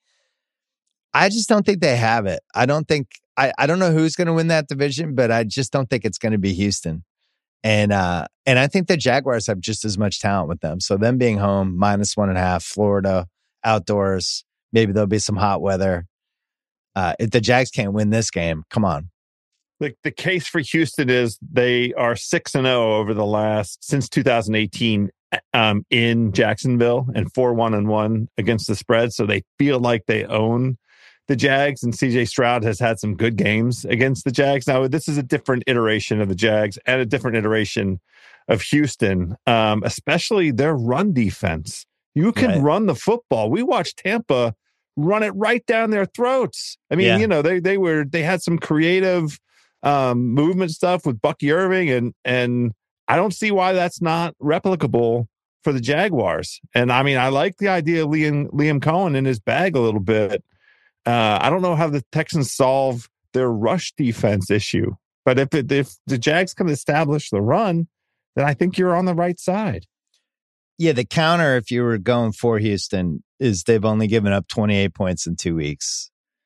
I just don't think they have it. I don't think. I, I don't know who's going to win that division, but I just don't think it's going to be Houston. And uh, and I think the Jaguars have just as much talent with them. So them being home, minus one and a half, Florida, outdoors, maybe there'll be some hot weather. Uh, if the Jags can't win this game, come on. The, the case for Houston is they are six and zero over the last since two thousand eighteen um, in Jacksonville, and four one and one against the spread. So they feel like they own the Jags, and C J Stroud has had some good games against the Jags. Now, this is a different iteration of the Jags and a different iteration of Houston, um, especially their run defense. You can right. run the football. We watched Tampa run it right down their throats. I mean, yeah. you know, they they were they had some creative um, movement stuff with Bucky Irving, and and I don't see why that's not replicable for the Jaguars. And I mean, I like the idea of Liam Liam Cohen in his bag a little bit. Uh, I don't know how the Texans solve their rush defense issue, but if it, if the Jags can establish the run, then I think you're on the right side. Yeah, the counter, if you were going for Houston, is they've only given up twenty-eight points in two weeks.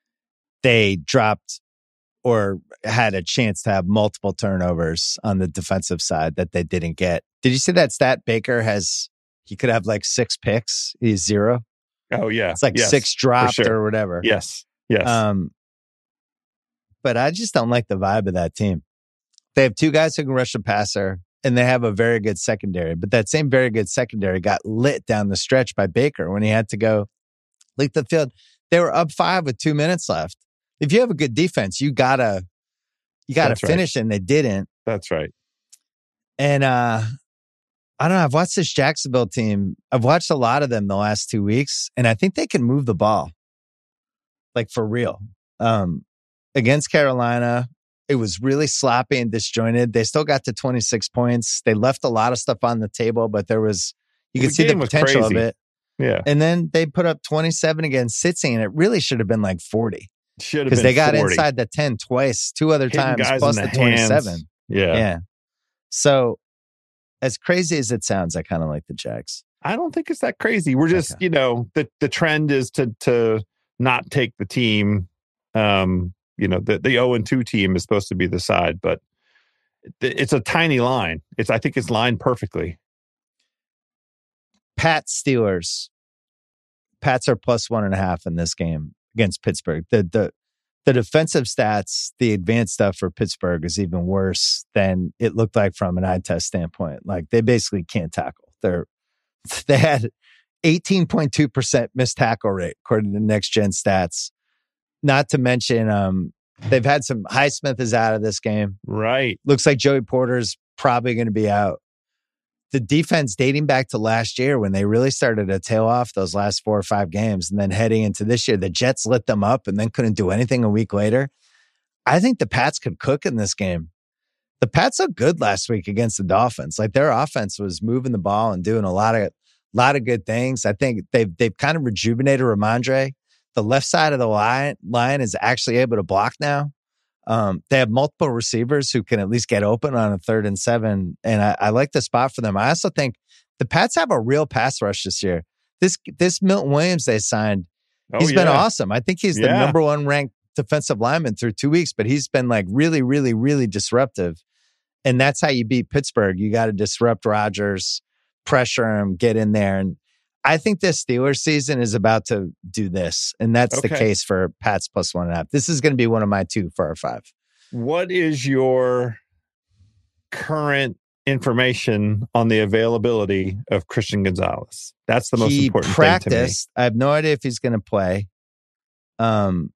They dropped or had a chance to have multiple turnovers on the defensive side that they didn't get. Did you see that stat? Baker has, he could have like six picks. He's zero. Oh, yeah. It's like yes, six dropped sure. or whatever. Yes. Yes. Um, but I just don't like the vibe of that team. They have two guys who can rush a passer, and they have a very good secondary. But that same very good secondary got lit down the stretch by Baker when he had to go leak the field. They were up five with two minutes left. If you have a good defense, you gotta you gotta That's finish, right. and they didn't. That's right. And uh I don't know. I've watched this Jacksonville team. I've watched a lot of them the last two weeks, and I think they can move the ball, like for real. Um, against Carolina, it was really sloppy and disjointed. They still got to twenty-six points. They left a lot of stuff on the table, but there was you could The see the game was potential of crazy. it. Yeah. And then they put up twenty-seven against Cincy, and it really should have been like forty Should have because been they got forty. inside the ten twice, two other Hitting times, guys plus in the, the twenty-seven. hands. Yeah. Yeah. So, as crazy as it sounds, I kind of like the Jags. I don't think it's that crazy. We're just, Okay. you know, the the trend is to to not take the team. Um, you know, the the oh and two team is supposed to be the side, but it's a tiny line. It's I think it's lined perfectly. Pats Steelers. Pats are plus one and a half in this game against Pittsburgh. The the the defensive stats, the advanced stuff for Pittsburgh is even worse than it looked like from an eye test standpoint. Like they basically can't tackle. They're they had eighteen point two percent missed tackle rate according to Next Gen Stats. Not to mention, um, they've had some. Highsmith is out of this game. Right. Looks like Joey Porter's probably going to be out. The defense dating back to last year when they really started to tail off those last four or five games, and then heading into this year, the Jets lit them up and then couldn't do anything a week later. I think the Pats could cook in this game. The Pats looked good last week against the Dolphins. Like their offense was moving the ball and doing a lot of lot of good things. I think they've they've kind of rejuvenated Ramondre. The left side of the line line is actually able to block now. Um, they have multiple receivers who can at least get open on a third and seven. And I, I like the spot for them. I also think The Pats have a real pass rush this year. This this Milton Williams they signed, Oh, he's yeah. been awesome. I think he's the Yeah. number one ranked defensive lineman through two weeks, but he's been like really, really, really disruptive. And that's how you beat Pittsburgh. You got to disrupt Rodgers, pressure him, get in there. And I think this Steelers season is about to do this. And that's Okay. the case for Pats plus one and a half. This is going to be one of my two for our five. What is your current information on the availability of Christian Gonzalez? That's the most he important practiced. I have no idea if he's going to play. Um,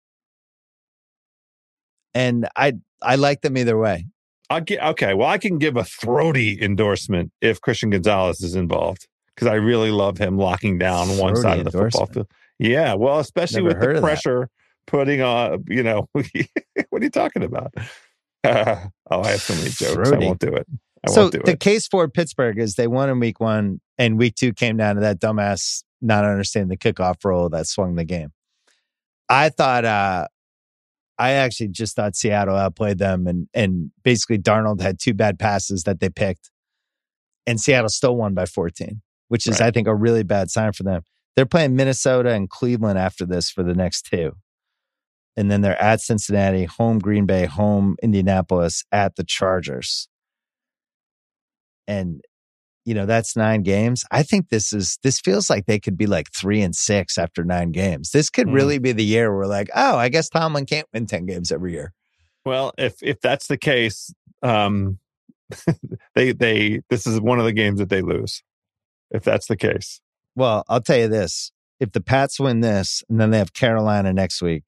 and I I like them either way. thing to me. I'll get, okay, well, I can give a throaty endorsement if Christian Gonzalez is involved because I really love him locking down one Throaty side of the football endorsement. field. Yeah, well, especially Never with heard the of that. pressure putting on, you know, what are you talking about? Uh, oh, I have so many jokes. Throaty. I won't do it. I so won't do the it. case for Pittsburgh is they won in week one, and week two came down to that dumbass not understanding the kickoff rule that swung the game. I thought, uh, I actually just thought Seattle outplayed them, and and basically Darnold had two bad passes that they picked, and Seattle still won by fourteen, which is, Right. I think, a really bad sign for them. They're playing Minnesota and Cleveland after this for the next two. And then they're at Cincinnati, home Green Bay, home Indianapolis, at the Chargers. And, you know, that's nine games. I think this is, this feels like they could be like three and six after nine games. This could Mm. really be the year where like, oh, I guess Tomlin can't win ten games every year. Well, if if that's the case, um, they they this is one of the games that they lose. If that's the case, Well, I'll tell you this. If the Pats win this and then they have Carolina next week,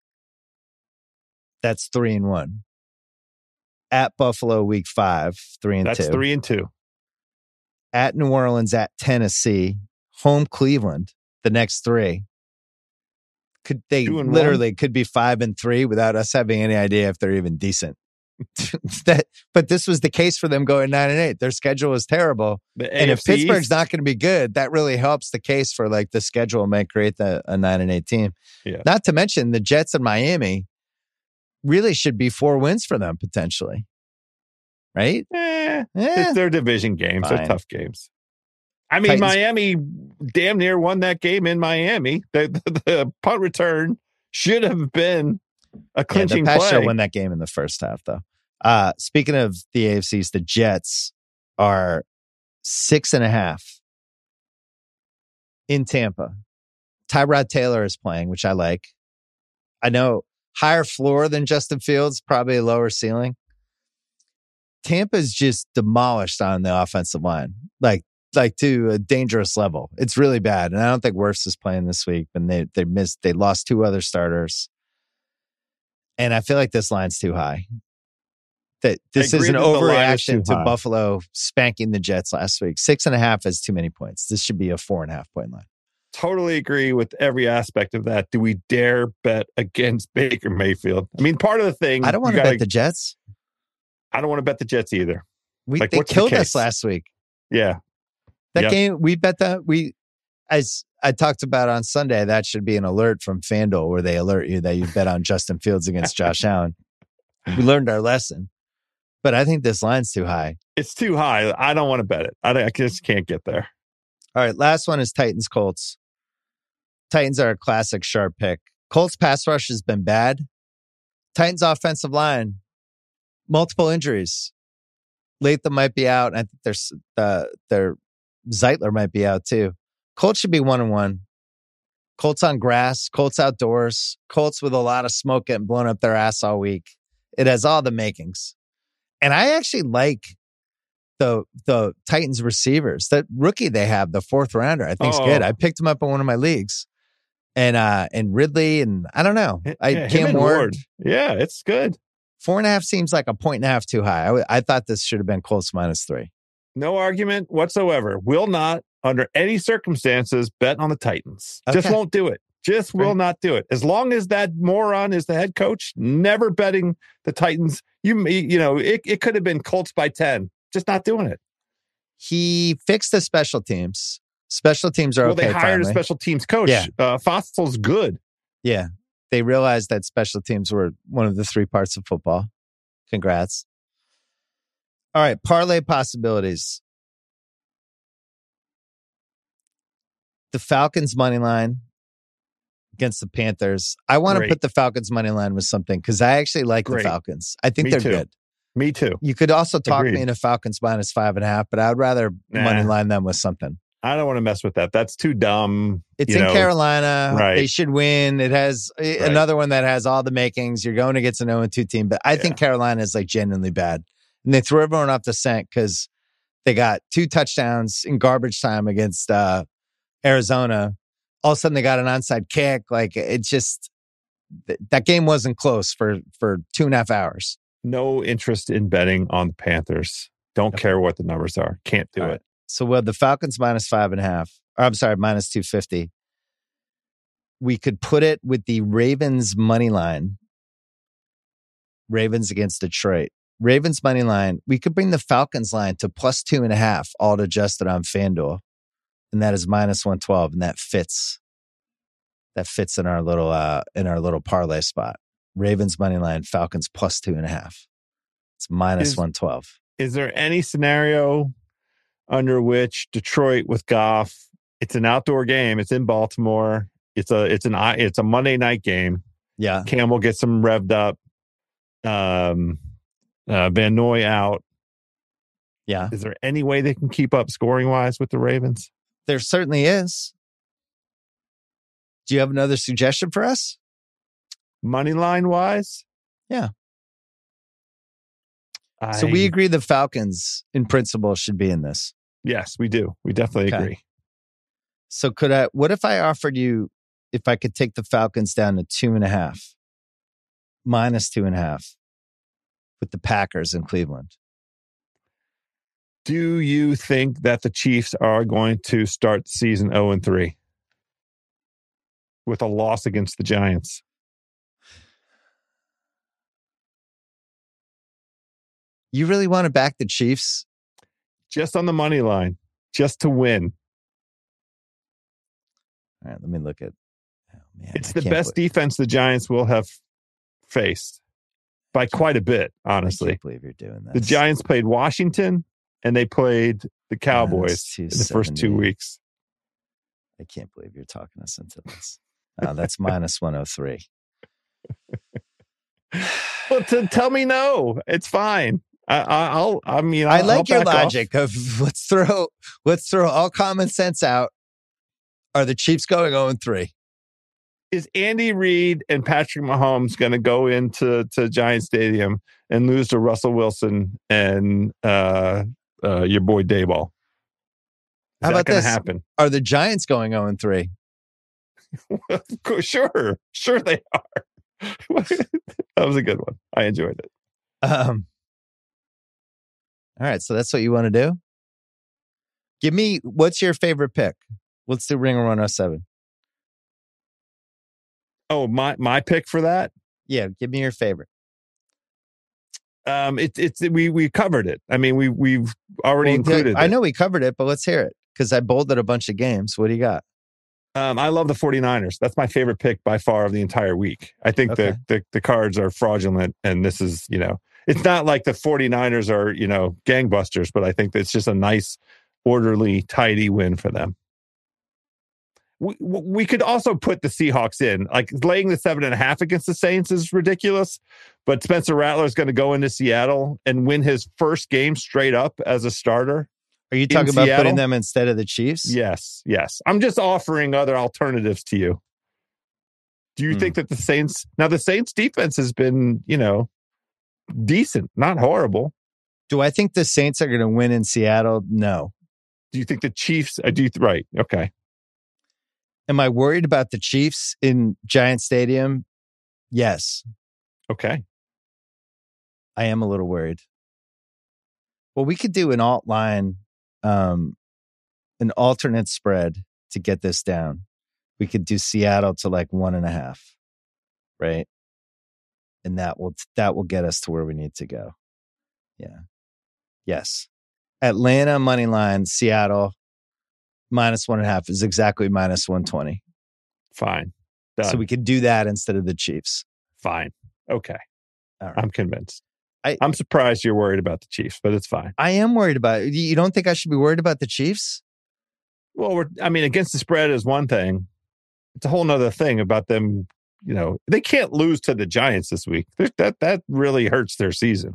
that's three and one. At Buffalo week five, three and that's two. three and two. At New Orleans, at Tennessee, home Cleveland, the next three. Could they Two and literally could be five and three without us having any idea if they're even decent. that, but this was the case for them going nine and eight. Their schedule was terrible. The And A if F C Pittsburgh's East- not going to be good, that really helps the case for like the schedule might create the, a nine and eight team. Yeah. Not to mention the Jets and Miami really should be four wins for them potentially. Right? eh, Eh, it's their division games. They're Fine. tough games. I mean, Titans- Miami damn near won that game in Miami. The, the, the punt return should have been a yeah, the clinching Pats play. should win that game in the first half, though. Uh, speaking of the A F Cs, the Jets are six and a half in Tampa. Tyrod Taylor is playing, which I like. I know higher floor than Justin Fields, probably a lower ceiling. Tampa's just demolished on the offensive line, like like to a dangerous level. It's really bad, and I don't think Wirfs is playing this week. And they they missed, they lost two other starters, and I feel like this line's too high. That this I is agree an that the line is overreaction too to high. Buffalo spanking the Jets last week. Six and a half is too many points. This should be a four and a half point line. Totally agree with every aspect of that. Do we dare bet against Baker Mayfield? I mean, part of the thing I don't want you to gotta- bet the Jets. I don't want to bet the Jets either. We Like, they what's the killed case? us last week. Yeah. That Yep. game, we bet that we, as I talked about on Sunday, that should be an alert from FanDuel where they alert you that you bet on Justin Fields against Josh Allen. We learned our lesson, but I think this line's too high. It's too high. I don't want to bet it. I, don't- I just can't get there. All right, last one is Titans Colts. Titans are a classic sharp pick. Colts pass rush has been bad. Titans offensive line, multiple injuries. Latham might be out. I think there's uh, their Zeitler might be out too. Colts should be one and one. Colts on grass, Colts outdoors, Colts with a lot of smoke getting blown up their ass all week. It has all the makings. And I actually like the the Titans receivers. That rookie they have, the fourth rounder, I think's Oh. good. I picked him up in one of my leagues. And uh and Ridley and I don't know. I Yeah, him Cam and Ward. Yeah, it's good. Four and a half seems like a point and a half too high. I, w- I thought this should have been Colts minus three. No argument whatsoever. Will not, under any circumstances, bet on the Titans. Just Okay. won't do it. Just will Right. not do it. As long as that moron is the head coach, never betting the Titans. You you know, it, it could have been Colts by ten. Just not doing it. He fixed the special teams. Special teams are well, okay. they hired finally. a special teams coach. Yeah. Uh, Fossil's good. Yeah. They realized that special teams were one of the three parts of football. Congrats. All right. Parlay possibilities. the Falcons money line against the Panthers. I want to put the Falcons money line with something because I actually like Great. the Falcons. I think Me they're too. good. Me too. You could also talk Agreed. me into Falcons minus five and a half, but I would rather nah. money line them with something. I don't want to mess with that. That's too dumb. It's in know. Carolina. Right. They should win. It has right. another one that has all the makings. You're going against an oh and two team, but I yeah. think Carolina is like genuinely bad. And they threw everyone off the scent because they got two touchdowns in garbage time against uh, Arizona. All of a sudden they got an onside kick. Like it just, th- that game wasn't close for, for two and a half hours. No interest in betting on the Panthers. Don't okay. care what the numbers are. Can't do all it. Right. So we have the Falcons minus five and a half. Or I'm sorry, minus two fifty. We could put it with the Ravens money line. Ravens against Detroit. Ravens money line. We could bring the Falcons line to plus two and a half, all adjusted on FanDuel. And that is minus one twelve. And that fits. That fits in our little uh in our little parlay spot. Ravens money line, Falcons plus two and a half. It's minus one twelve. Is there any scenario under which Detroit with Goff, it's an outdoor game, it's in Baltimore, it's a it's an it's a Monday night game. Yeah, Cam will get some revved up. Um, uh, Van Noy out. Yeah, is there any way they can keep up scoring wise with the Ravens? There certainly is. Do you have another suggestion for us? Money line wise, yeah. I... So we agree the Falcons, in principle, should be in this. Yes, we do. We definitely okay. agree. So could I, what if I offered you, if I could take the Falcons down to two and a half, minus two and a half with the Packers in Cleveland? Do you think that the Chiefs are going to start the season oh and three with a loss against the Giants? You really want to back the Chiefs? Just on the money line, just to win. All right, let me look at. Oh, man, it's I the best believe... defense the Giants will have faced by quite a bit, honestly. I can't believe you're doing this. The Giants played Washington and they played the Cowboys in the first two weeks. I can't believe you're talking us into this. Oh, that's minus one oh three. Well, to tell me no, it's fine. I, I'll. I mean, I'll, I like I'll your logic off. of let's throw let's throw all common sense out. Are the Chiefs going oh and three? Is Andy Reid and Patrick Mahomes going to go into to Giant Stadium and lose to Russell Wilson and uh, uh, your boy Dayball? Is How about that this? Happen? Are the Giants going oh and three? Sure, sure they are. That was a good one. I enjoyed it. Um. All right, so that's what you want to do? Give me, what's your favorite pick? Let's do Ringer one oh seven. Oh, my my pick for that? Yeah, give me your favorite. Um, it's it's we we covered it. I mean, we we've already well, included. I it. know we covered it, but let's hear it because I bolded a bunch of games. What do you got? Um, I love the 49ers. That's my favorite pick by far of the entire week. I think okay. the, the the cards are fraudulent, and this is, you know, it's not like the 49ers are, you know, gangbusters, but I think it's just a nice, orderly, tidy win for them. We, we could also put the Seahawks in. Like, laying the seven and a half against the Saints is ridiculous, but Spencer Rattler is going to go into Seattle and win his first game straight up as a starter. Are you talking about Seattle? Putting them instead of the Chiefs? Yes, yes. I'm just offering other alternatives to you. Do you hmm. think that the Saints... Now, the Saints defense has been, you know, decent, not horrible. Do I think the Saints are going to win in Seattle? No. Do you think the Chiefs... I do. Right, okay. Am I worried about the Chiefs in Giant Stadium? Yes. Okay. I am a little worried. Well, we could do an alt line, um, an alternate spread to get this down. We could do Seattle to like one and a half, right? And that will that will get us to where we need to go. Yeah. Yes. Atlanta money line, Seattle minus one and a half is exactly minus one twenty. Fine. Done. So we could do that instead of the Chiefs. Fine. Okay. All right. I'm convinced. I, I'm surprised you're worried about the Chiefs, but it's fine. I am worried about it. You don't think I should be worried about the Chiefs? Well, we're, I mean, against the spread is one thing. It's a whole nother thing about them. You know, they can't lose to the Giants this week. That that really hurts their season.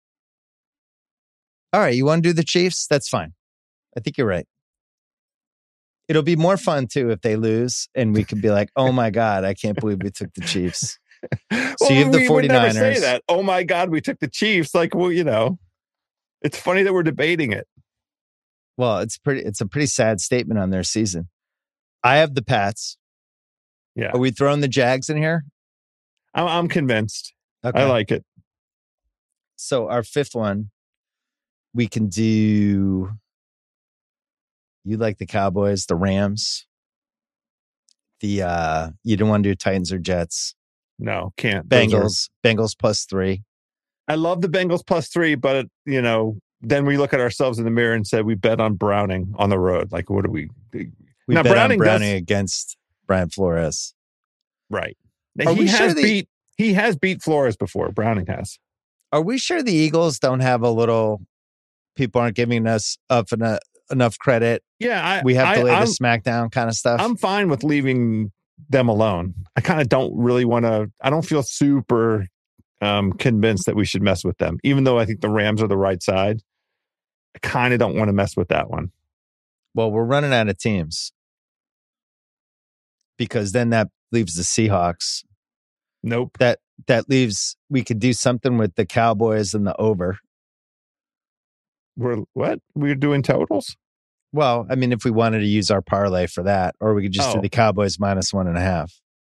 All right, you want to do the Chiefs? That's fine. I think you're right. It'll be more fun, too, if they lose, and we could be like, oh, my God, I can't believe we took the Chiefs. well, So you have the we 49ers. Would never say that. Oh, my God, we took the Chiefs. Like, well, you know, it's funny that we're debating it. Well, it's pretty. It's a pretty sad statement on their season. I have the Pats. Yeah. Are we throwing the Jags in here? I'm, I'm convinced. Okay. I like it. So our fifth one, we can do... You like the Cowboys, the Rams. The uh, you don't want to do Titans or Jets. No, can't. Bengals, are... Bengals plus three. I love the Bengals plus three, but you know, then we look at ourselves in the mirror and say we bet on Browning on the road. Like, what do we? We now, bet Browning on Browning does... against Brian Flores. Right. Are he we has sure the... beat. He has beat Flores before. Browning has. Are we sure the Eagles don't have a little? People aren't giving us up enough. enough credit. Yeah, I, we have to I, lay I'm, the smackdown kind of stuff. I'm fine with leaving them alone. I kind of don't really want to. I don't feel super um, convinced that we should mess with them, even though I think the Rams are the right side. I kind of don't want to mess with that one. Well, we're running out of teams because then that leaves the Seahawks. Nope. That that leaves. We could do something with the Cowboys and the over. We're what? We're doing totals? Well, I mean, if we wanted to use our parlay for that, or we could just oh. do the Cowboys minus one and a half.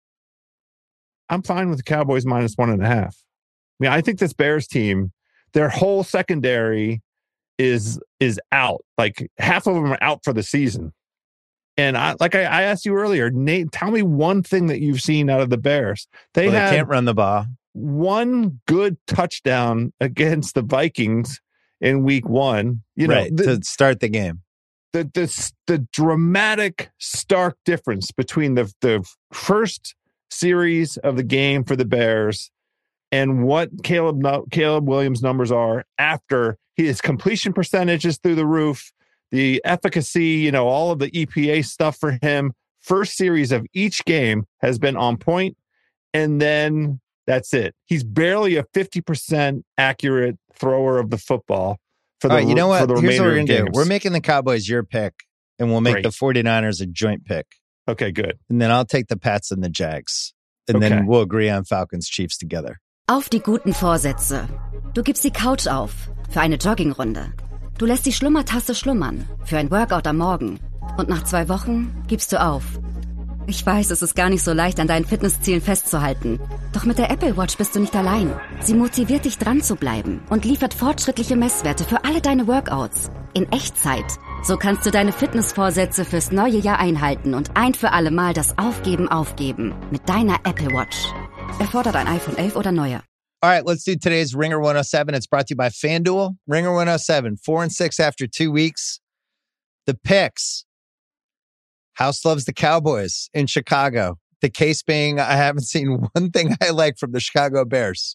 I'm fine with the Cowboys minus one and a half. I mean, I think this Bears team, their whole secondary is is out. Like half of them are out for the season. And I, like I, I asked you earlier, Nate, tell me one thing that you've seen out of the Bears. They, well, they had can't run the ball. One good touchdown against the Vikings in week one, you know, right, the, to start the game. The, the the dramatic, stark difference between the the first series of the game for the Bears and what Caleb Caleb Williams' numbers are after his completion percentage is through the roof, the efficacy, you know, all of the E P A stuff for him. First series of each game has been on point, and then that's it. He's barely a fifty percent accurate thrower of the football for the, All right, you know what? for the Here's remainder what we're of gonna games. do. We're making the Cowboys your pick, and we'll make Great. the 49ers a joint pick. Okay, good. And then I'll take the Pats and the Jags. And okay. then we'll agree on Falcons Chiefs together. Auf die guten Vorsätze. Du gibst die Couch auf für eine Joggingrunde. Du lässt die Schlummertasse schlummern für ein Workout am Morgen. Und nach zwei Wochen gibst du auf. Ich weiß, es ist gar nicht so leicht, an deinen Fitnesszielen festzuhalten. Doch mit der Apple Watch bist du nicht allein. Sie motiviert dich, dran zu bleiben und liefert fortschrittliche Messwerte für alle deine Workouts. In Echtzeit. So kannst du deine Fitnessvorsätze fürs neue Jahr einhalten und ein für alle Mal das Aufgeben aufgeben. Mit deiner Apple Watch. Erfordert ein iPhone elf oder neuer. All right, let's do today's Ringer one oh seven. It's brought to you by FanDuel. Ringer one oh seven, four and six after two weeks. The picks. House loves the Cowboys in Chicago. The case being, I haven't seen one thing I like from the Chicago Bears.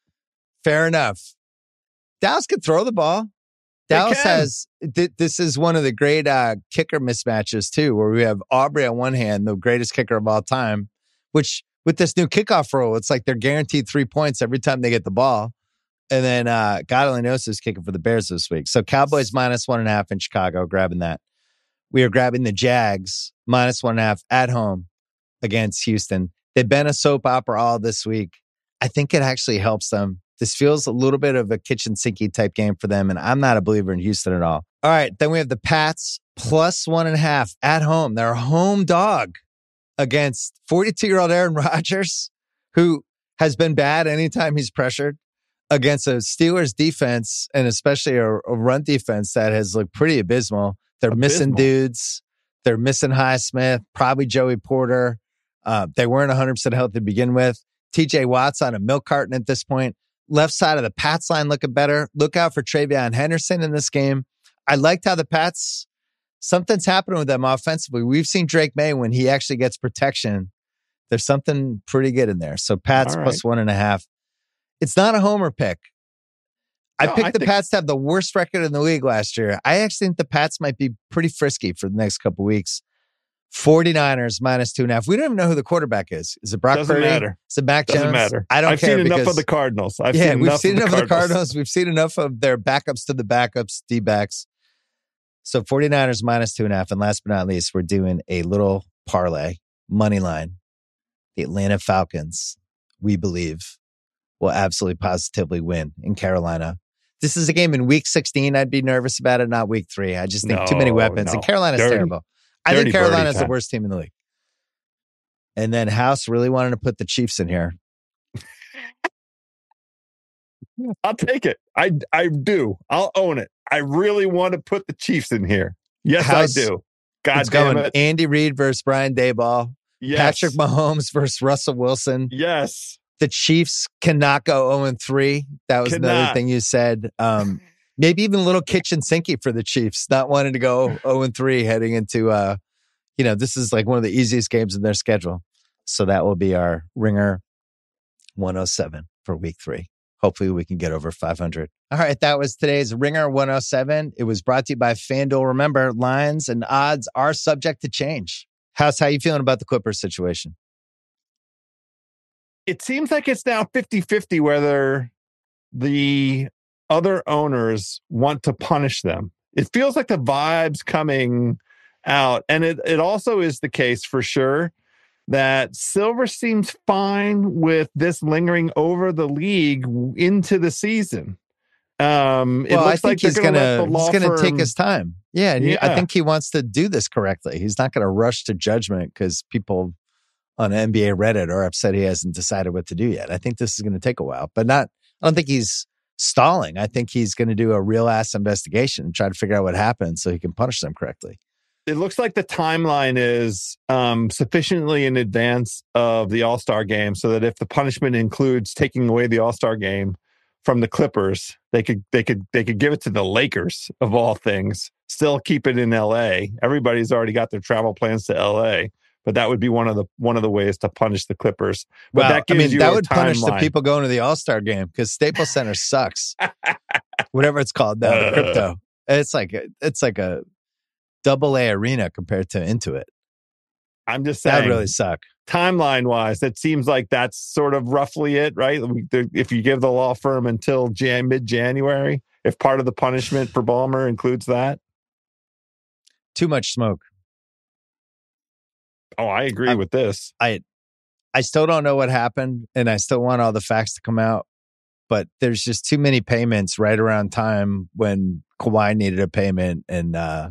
Fair enough. Dallas can throw the ball. They Dallas can. has, th- this is one of the great uh, kicker mismatches too, where we have Aubrey on one hand, the greatest kicker of all time, which with this new kickoff rule, it's like they're guaranteed three points every time they get the ball. And then uh, God only knows who's kicking for the Bears this week. So Cowboys minus one and a half in Chicago, grabbing that. We are grabbing the Jags minus one and a half at home against Houston. They've been a soap opera all this week. I think it actually helps them. This feels a little bit of a kitchen sinky type game for them, and I'm not a believer in Houston at all. All right, then we have the Pats plus one and a half at home. They're a home dog against forty-two-year-old Aaron Rodgers, who has been bad anytime he's pressured, against a Steelers defense, and especially a, a run defense that has looked pretty abysmal. They're Abysmal. missing dudes. They're missing Highsmith, probably Joey Porter. Uh, they weren't one hundred percent healthy to begin with. T J Watt's on a milk carton at this point. Left side of the Pats line looking better. Look out for Travion Henderson in this game. I liked how the Pats, something's happening with them offensively. We've seen Drake May when he actually gets protection. There's something pretty good in there. So Pats All right. plus one and a half. It's not a homer pick. I No, picked I the think- Pats to have the worst record in the league last year. I actually think the Pats might be pretty frisky for the next couple weeks. 49ers minus two and a half. We don't even know who the quarterback is. Is it Brock Doesn't Purdy? matter. Is it Mac Doesn't Jones? matter. I don't I've care seen enough because, of the Cardinals. I've yeah, seen we've enough seen of enough the of the Cardinals. Cardinals. We've seen enough of their backups to the backups, D-backs. So 49ers minus two and a half. And last but not least, we're doing a little parlay, money line. The Atlanta Falcons, we believe, will absolutely positively win in Carolina. This is a game in week sixteen. I'd be nervous about it, not week three. I just think No, too many weapons. no. And Carolina's Dirty- terrible. I dirty think Carolina's birdie the time. worst team in the league. And then House really wanted to put the Chiefs in here. I'll take it. I I do. I'll own it. I really want to put the Chiefs in here. Yes, House, I do. God it's damn going it. Andy Reid versus Brian Daboll. Yes. Patrick Mahomes versus Russell Wilson. Yes. The Chiefs cannot go oh and three. That was another Cannot. thing you said. Um, maybe even a little kitchen sinky for the Chiefs, not wanting to go oh and three heading into, uh, you know, this is like one of the easiest games in their schedule. So that will be our Ringer one oh seven for week three. Hopefully we can get over five hundred. All right, that was today's Ringer one oh seven. It was brought to you by FanDuel. Remember, lines and odds are subject to change. How's how you feeling about the Clippers situation? It seems like it's now fifty-fifty whether the other owners want to punish them. It feels like the vibe's coming out. And it, it also is the case for sure that Silver seems fine with this lingering over the league into the season. Um, it Well, I looks think like they're he's gonna gonna let the law he's gonna take firm- his time. Yeah, and he- I Yeah. think he wants to do this correctly. He's not going to rush to judgment because people on N B A Reddit are upset he hasn't decided what to do yet. I think this is going to take a while, but not. I don't think he's stalling. I think he's going to do a real ass investigation and try to figure out what happened so he can punish them correctly. It looks like the timeline is um, sufficiently in advance of the All-Star game so that if the punishment includes taking away the All-Star game from the Clippers, they could they could they could give it to the Lakers of all things, still keep it in L A. Everybody's already got their travel plans to L A, but that would be one of the one of the ways to punish the Clippers. But Well, that gives I mean, you that a would punish the timeline. people going to the All Star game because Staples Center sucks. Whatever it's called now, the crypto. It's like a, it's like a double A arena compared to Intuit. I'm just That saying, really suck. timeline wise, that seems like that's sort of roughly it, right? If you give the law firm until Jan mid January, if part of the punishment for Ballmer includes that. Too much smoke. Oh, I agree I- with this. I I still don't know what happened, and I still want all the facts to come out. But there's just too many payments right around time when Kawhi needed a payment, and uh,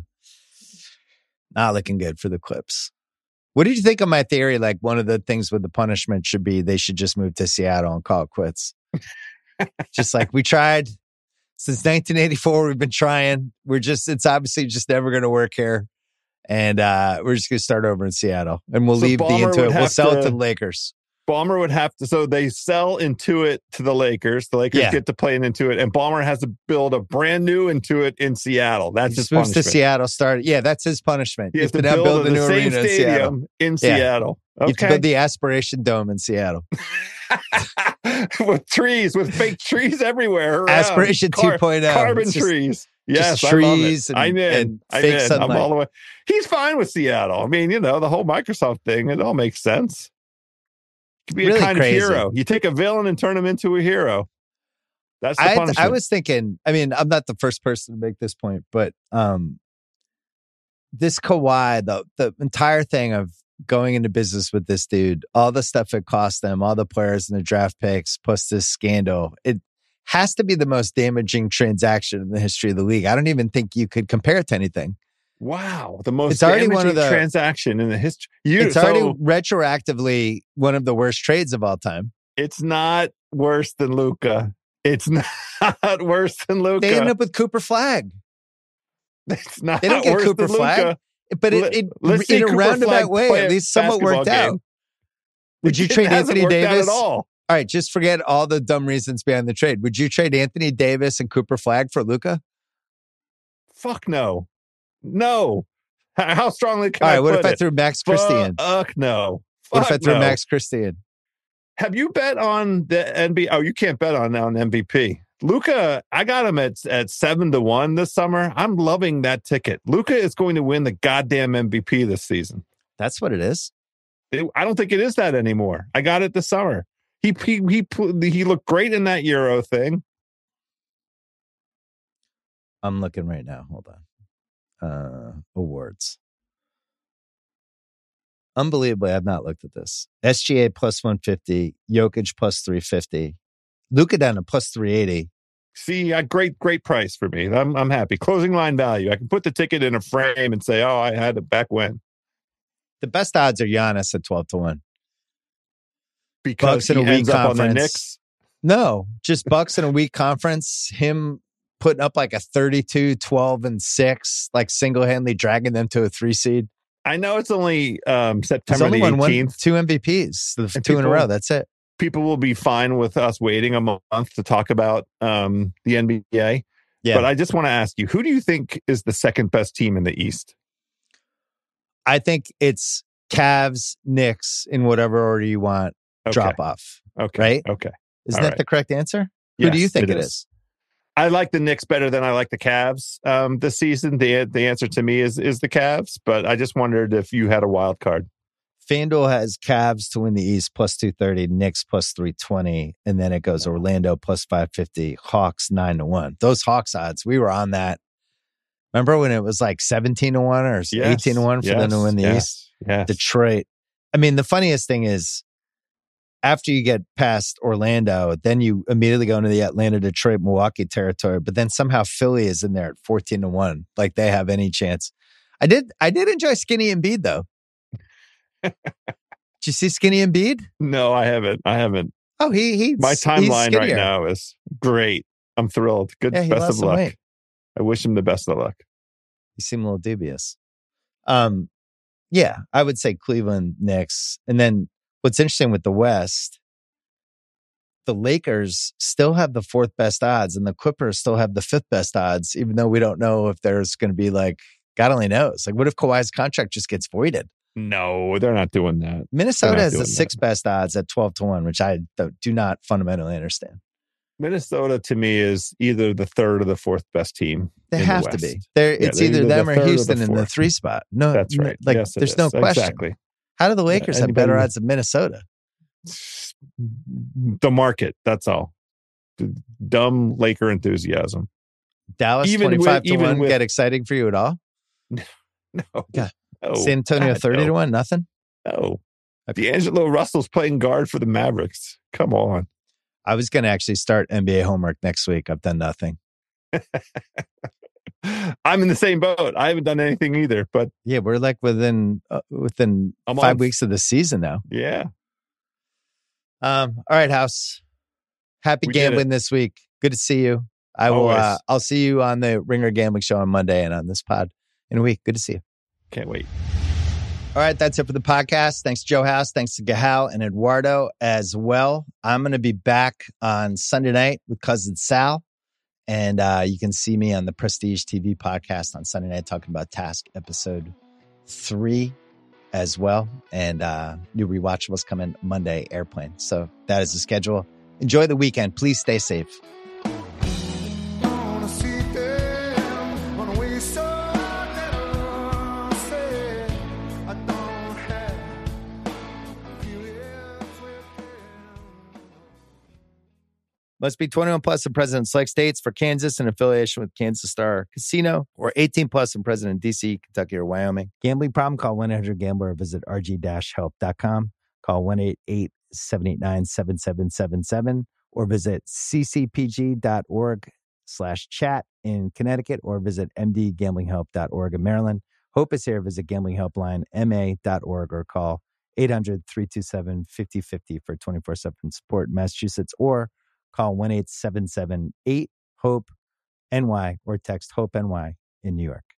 not looking good for the Clips. What did you think of my theory? Like one of the things with the punishment should be they should just move to Seattle and call it quits. Just like we tried since nineteen eighty-four, we've been trying. We're just it's obviously just never going to work here. And uh, we're just going to start over in Seattle, and we'll So leave the Ballmer Intuit. would We'll have sell it to- to the Lakers. Ballmer would have to, so they sell Intuit to the Lakers. The Lakers Yeah. get to play an Intuit, and Ballmer has to build a brand new Intuit in Seattle. That's He his just moves to punishment. Seattle. Start. Yeah, that's his punishment. He You has have to to now build build a the new same arena in Seattle. stadium in Yeah. Seattle. You have to Okay. build the Aspiration Dome in Seattle. With trees, with fake trees everywhere. around. Aspiration Car- two point oh. Carbon It's just- trees. Yes, just I love trees it. and- I'm in. and I'm fake in. sunlight. I'm all the way. He's fine with Seattle. I mean, you know, the whole Microsoft thing, it all makes sense. Could be Really a kind crazy. of hero. You take a villain and turn him into a hero. That's the I, punishment. I was thinking, I mean, I'm not the first person to make this point, but um, this Kawhi, the, the entire thing of going into business with this dude, all the stuff it cost them, all the players and the draft picks, plus this scandal, it has to be the most damaging transaction in the history of the league. I don't even think you could compare it to anything. Wow, the most It's already damaging one of the- transaction in the history. You, It's so already retroactively one of the worst trades of all time. it's not worse than Luca. It's not worse than Luca. They end up with Cooper Flag. It's not They don't get worse Cooper than Flag. Luka. But it, Let- it let's see in a Cooper roundabout Flag way, play at a least somewhat basketball worked out. game. Would you It trade hasn't Anthony worked out Davis? at all? All right, just forget all the dumb reasons behind the trade. Would you trade Anthony Davis and Cooper Flag for Luka? Fuck no, no. H- How strongly can All I right, what put if I it? thre Max Christie in? Fuck no. What if I Fuck threw no. Max Christie in? Have you bet on the N B A? Oh, you can't bet on on M V P. Luka, I got him at, at seven to one this summer. I'm loving that ticket. Luka is going to win the goddamn M V P this season. That's what it is. It, I don't think it is that anymore. I got it this summer. He he he he looked great in that Euro thing. I'm looking right now. Hold on. Uh, awards. Unbelievably, I've not looked at this. S G A plus one fifty, Jokic plus three fifty, Luka down to plus three eighty. See, a great, great price for me. I'm I'm happy. Closing line value. I can put the ticket in a frame and say, oh, I had it back when. The best odds are Giannis at twelve to one. Because Bucks in he a weak ends up conference. on the Knicks? No, just Bucks in a weak conference. Him putting up like a thirty-two, twelve, and six, like single-handedly dragging them to a three seed. I know it's only um, He's September only the won one, eighteenth. two M V Ps, the two people, in a row. That's it. People will be fine with us waiting a month to talk about um, the N B A. Yeah. But I just want to ask you, who do you think is the second best team in the East? I think it's Cavs, Knicks, in whatever order you want, Okay. drop off. Okay. Right? Okay. Isn't All that right. the correct answer? Who Yes, do you think it it is. is? I like the Knicks better than I like the Cavs um, this season. The the answer to me is is the Cavs, but I just wondered if you had a wild card. FanDuel has Cavs to win the East plus two thirty, Knicks plus three twenty, and then it goes Orlando plus five fifty, Hawks nine to one. Those Hawks odds, we were on that. Remember when it was like seventeen to one or Yes, eighteen to one for yes, them to win the yes, East? Yes. Detroit. I mean, the funniest thing is after you get past Orlando, then you immediately go into the Atlanta, Detroit, Milwaukee territory, but then somehow Philly is in there at fourteen to one, like they have any chance. I did I did enjoy Skinny Embiid though. Did you see Skinny Embiid? No, I haven't. I haven't. Oh, he he. My timeline right skinnier. now is great. I'm thrilled. Good. Yeah, he best lost of some luck. weight. I wish him the best of luck. He seemed a little dubious. Um, yeah, I would say Cleveland, Knicks, and then what's interesting with the West, the Lakers still have the fourth best odds, and the Clippers still have the fifth best odds, even though we don't know if there's going to be like God only knows. Like, what if Kawhi's contract just gets voided? No, they're not doing that. Minnesota has the doing sixth that. best odds at twelve to one, which I do do not fundamentally understand. Minnesota to me is either the third or the fourth best team. They in have the to West. be. They're, Yeah, it's they're either either them the or third or the Houston in the fourth. three spot. No, That's no, right. like Yes, it there's is. no question. Exactly. How do the Lakers have Anybody- better odds than Minnesota? The market. That's all. D- Dumb Laker enthusiasm. Dallas Even twenty-five with- to even one with- get exciting for you at all? No. God. No. San Antonio God, thirty no. to one, nothing? No. D'Angelo Russell's playing guard for the Mavericks. Come on. I was going to actually start N B A homework next week. I've done nothing. I'm in the same boat. I haven't done anything either, but Yeah, we're like within uh, within A five month. weeks of the season now. yeah. Um, all right, House. Happy We did gambling this week. Good to see you. I will. Always. Uh, I'll see you on the Ringer Gambling Show on Monday and on this pod in a week. Good to see you. Can't wait. All right, that's it for the podcast. Thanks, Joe House. Thanks to Gahal and Eduardo as well. I'm going to be back on Sunday night with Cousin Sal. And uh, you can see me on the Prestige T V podcast on Sunday night talking about Task episode three as well. And uh, new rewatchables coming Monday, Airplane. So that is the schedule. Enjoy the weekend. Please stay safe. Must be twenty-one plus in present select states. For Kansas, in affiliation with Kansas Star Casino, or eighteen plus in present D C, Kentucky, or Wyoming. Gambling problem? Call one eight hundred gambler or visit r g dash help dot com. Call one eight eight seven eight nine seven seven seven seven or visit c c p g dot org slash chat in Connecticut or visit m d gambling help dot org in Maryland. Hope is here. Visit gambling helpline m a dot org or call eight hundred three two seven five oh five oh for twenty-four seven support in Massachusetts, or call one eight seven seven eight hope N Y or text HOPE-N Y in New York.